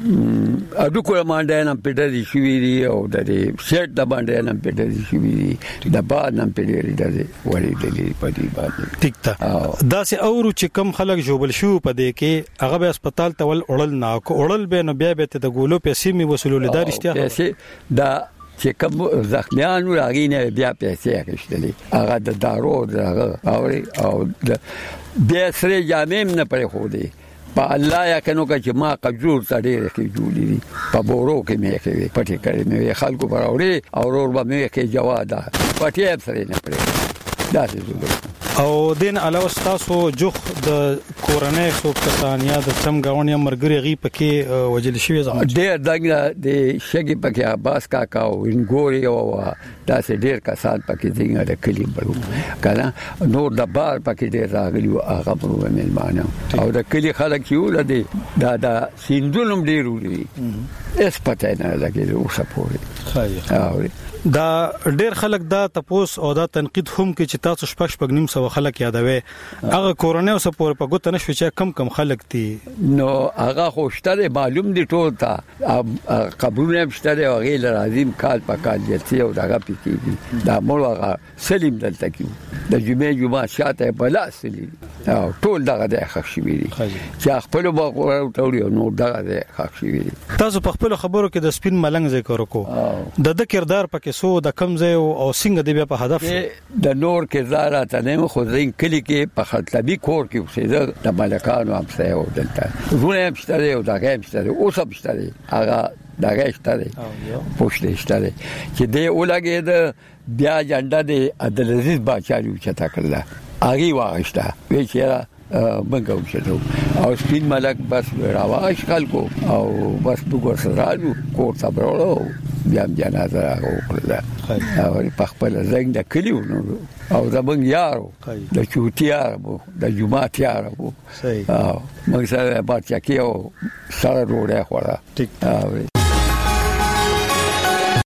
اډو کوله باندې نن پټري شوې دي او د شیټ د باندې نن پټري شوې دي د بعد نن پټري د وړي د پدی باندې ټیک تا دا سه اورو چې کم خلک جوبل شو په دې کې هغه به هسپتال ته وړل نه وړل به نو بیا به ته د ګولو پیسې می وصولول دار اشتیا پیسې دا چې کوم زخمیان راغینه بیا پیسې اخیستلې هغه د دارو دغه او بیا سره جامم نه پرې خو دی په الله یا کنو چې ما قجور تډیر کې جوړې دي په بورو کې مې کې پټې کړې مې خلکو پر اورې او ور به مې کې جواده پټې سره نه پرې دا څه او دین علاوه تاسو جوخ د کورنۍ سو کسانیا د سم گاونیا مرګري غي پکې وجل شوی زما ډېر دغه د شګي پکې عباس کاکا او انګوري او دا سه ډېر کسان پکې څنګه د کلی بلو کنه نور د بار پکې ډېر راغلی او هغه په مېلمانه او د کلی خلک یو لدی دا سیندونم ډېر وړي اس پته نه لګي او سپوري خایي دا ډېر خلک دا تپوس او دا تنقید هم کې چې تاسو شپږ نیم سو خلک یادوي هغه کورونه او سپور په ګوت نه شو چې کم خلک دي نو هغه خوشتره معلوم دي ټول تا قبرونه مشتره او غیر لازم کال پکال دي او دا پکې دا مول هغه سلیم دلته کې د جمعه شاته بلا سلیم او ټول دغه د خښوي دي چې خپل باغ ټول نو دغه د خښوي تاسو په خپل خبرو کې د سپین ملنګ ذکر وکړو د کردار پکې سو د کم ځای او څنګه دی بیا په هدف د نور کې زارا تنه خو زین کلی کې په خطلبي کور کې اوسېده د ملکانو هم څه او دلته زونه مشتري او دغه مشتري او سب مشتري هغه دغه مشتري پوښتنه مشتري چې دی ولګي د بیا جنډه د عبدالعزيز باچا یو چتا کړل اغي واغشته وی چې منګو شنو او سپین ملک بس راواش خلکو او بس وګور سره کور صبرولو بیا جنازه راغله او په خپل زنګ د کلیو او زمونږ یارو د چوتیار وو د جمعه تیار وو صحیح او موږ سره بچا کېو سره روړې خوړه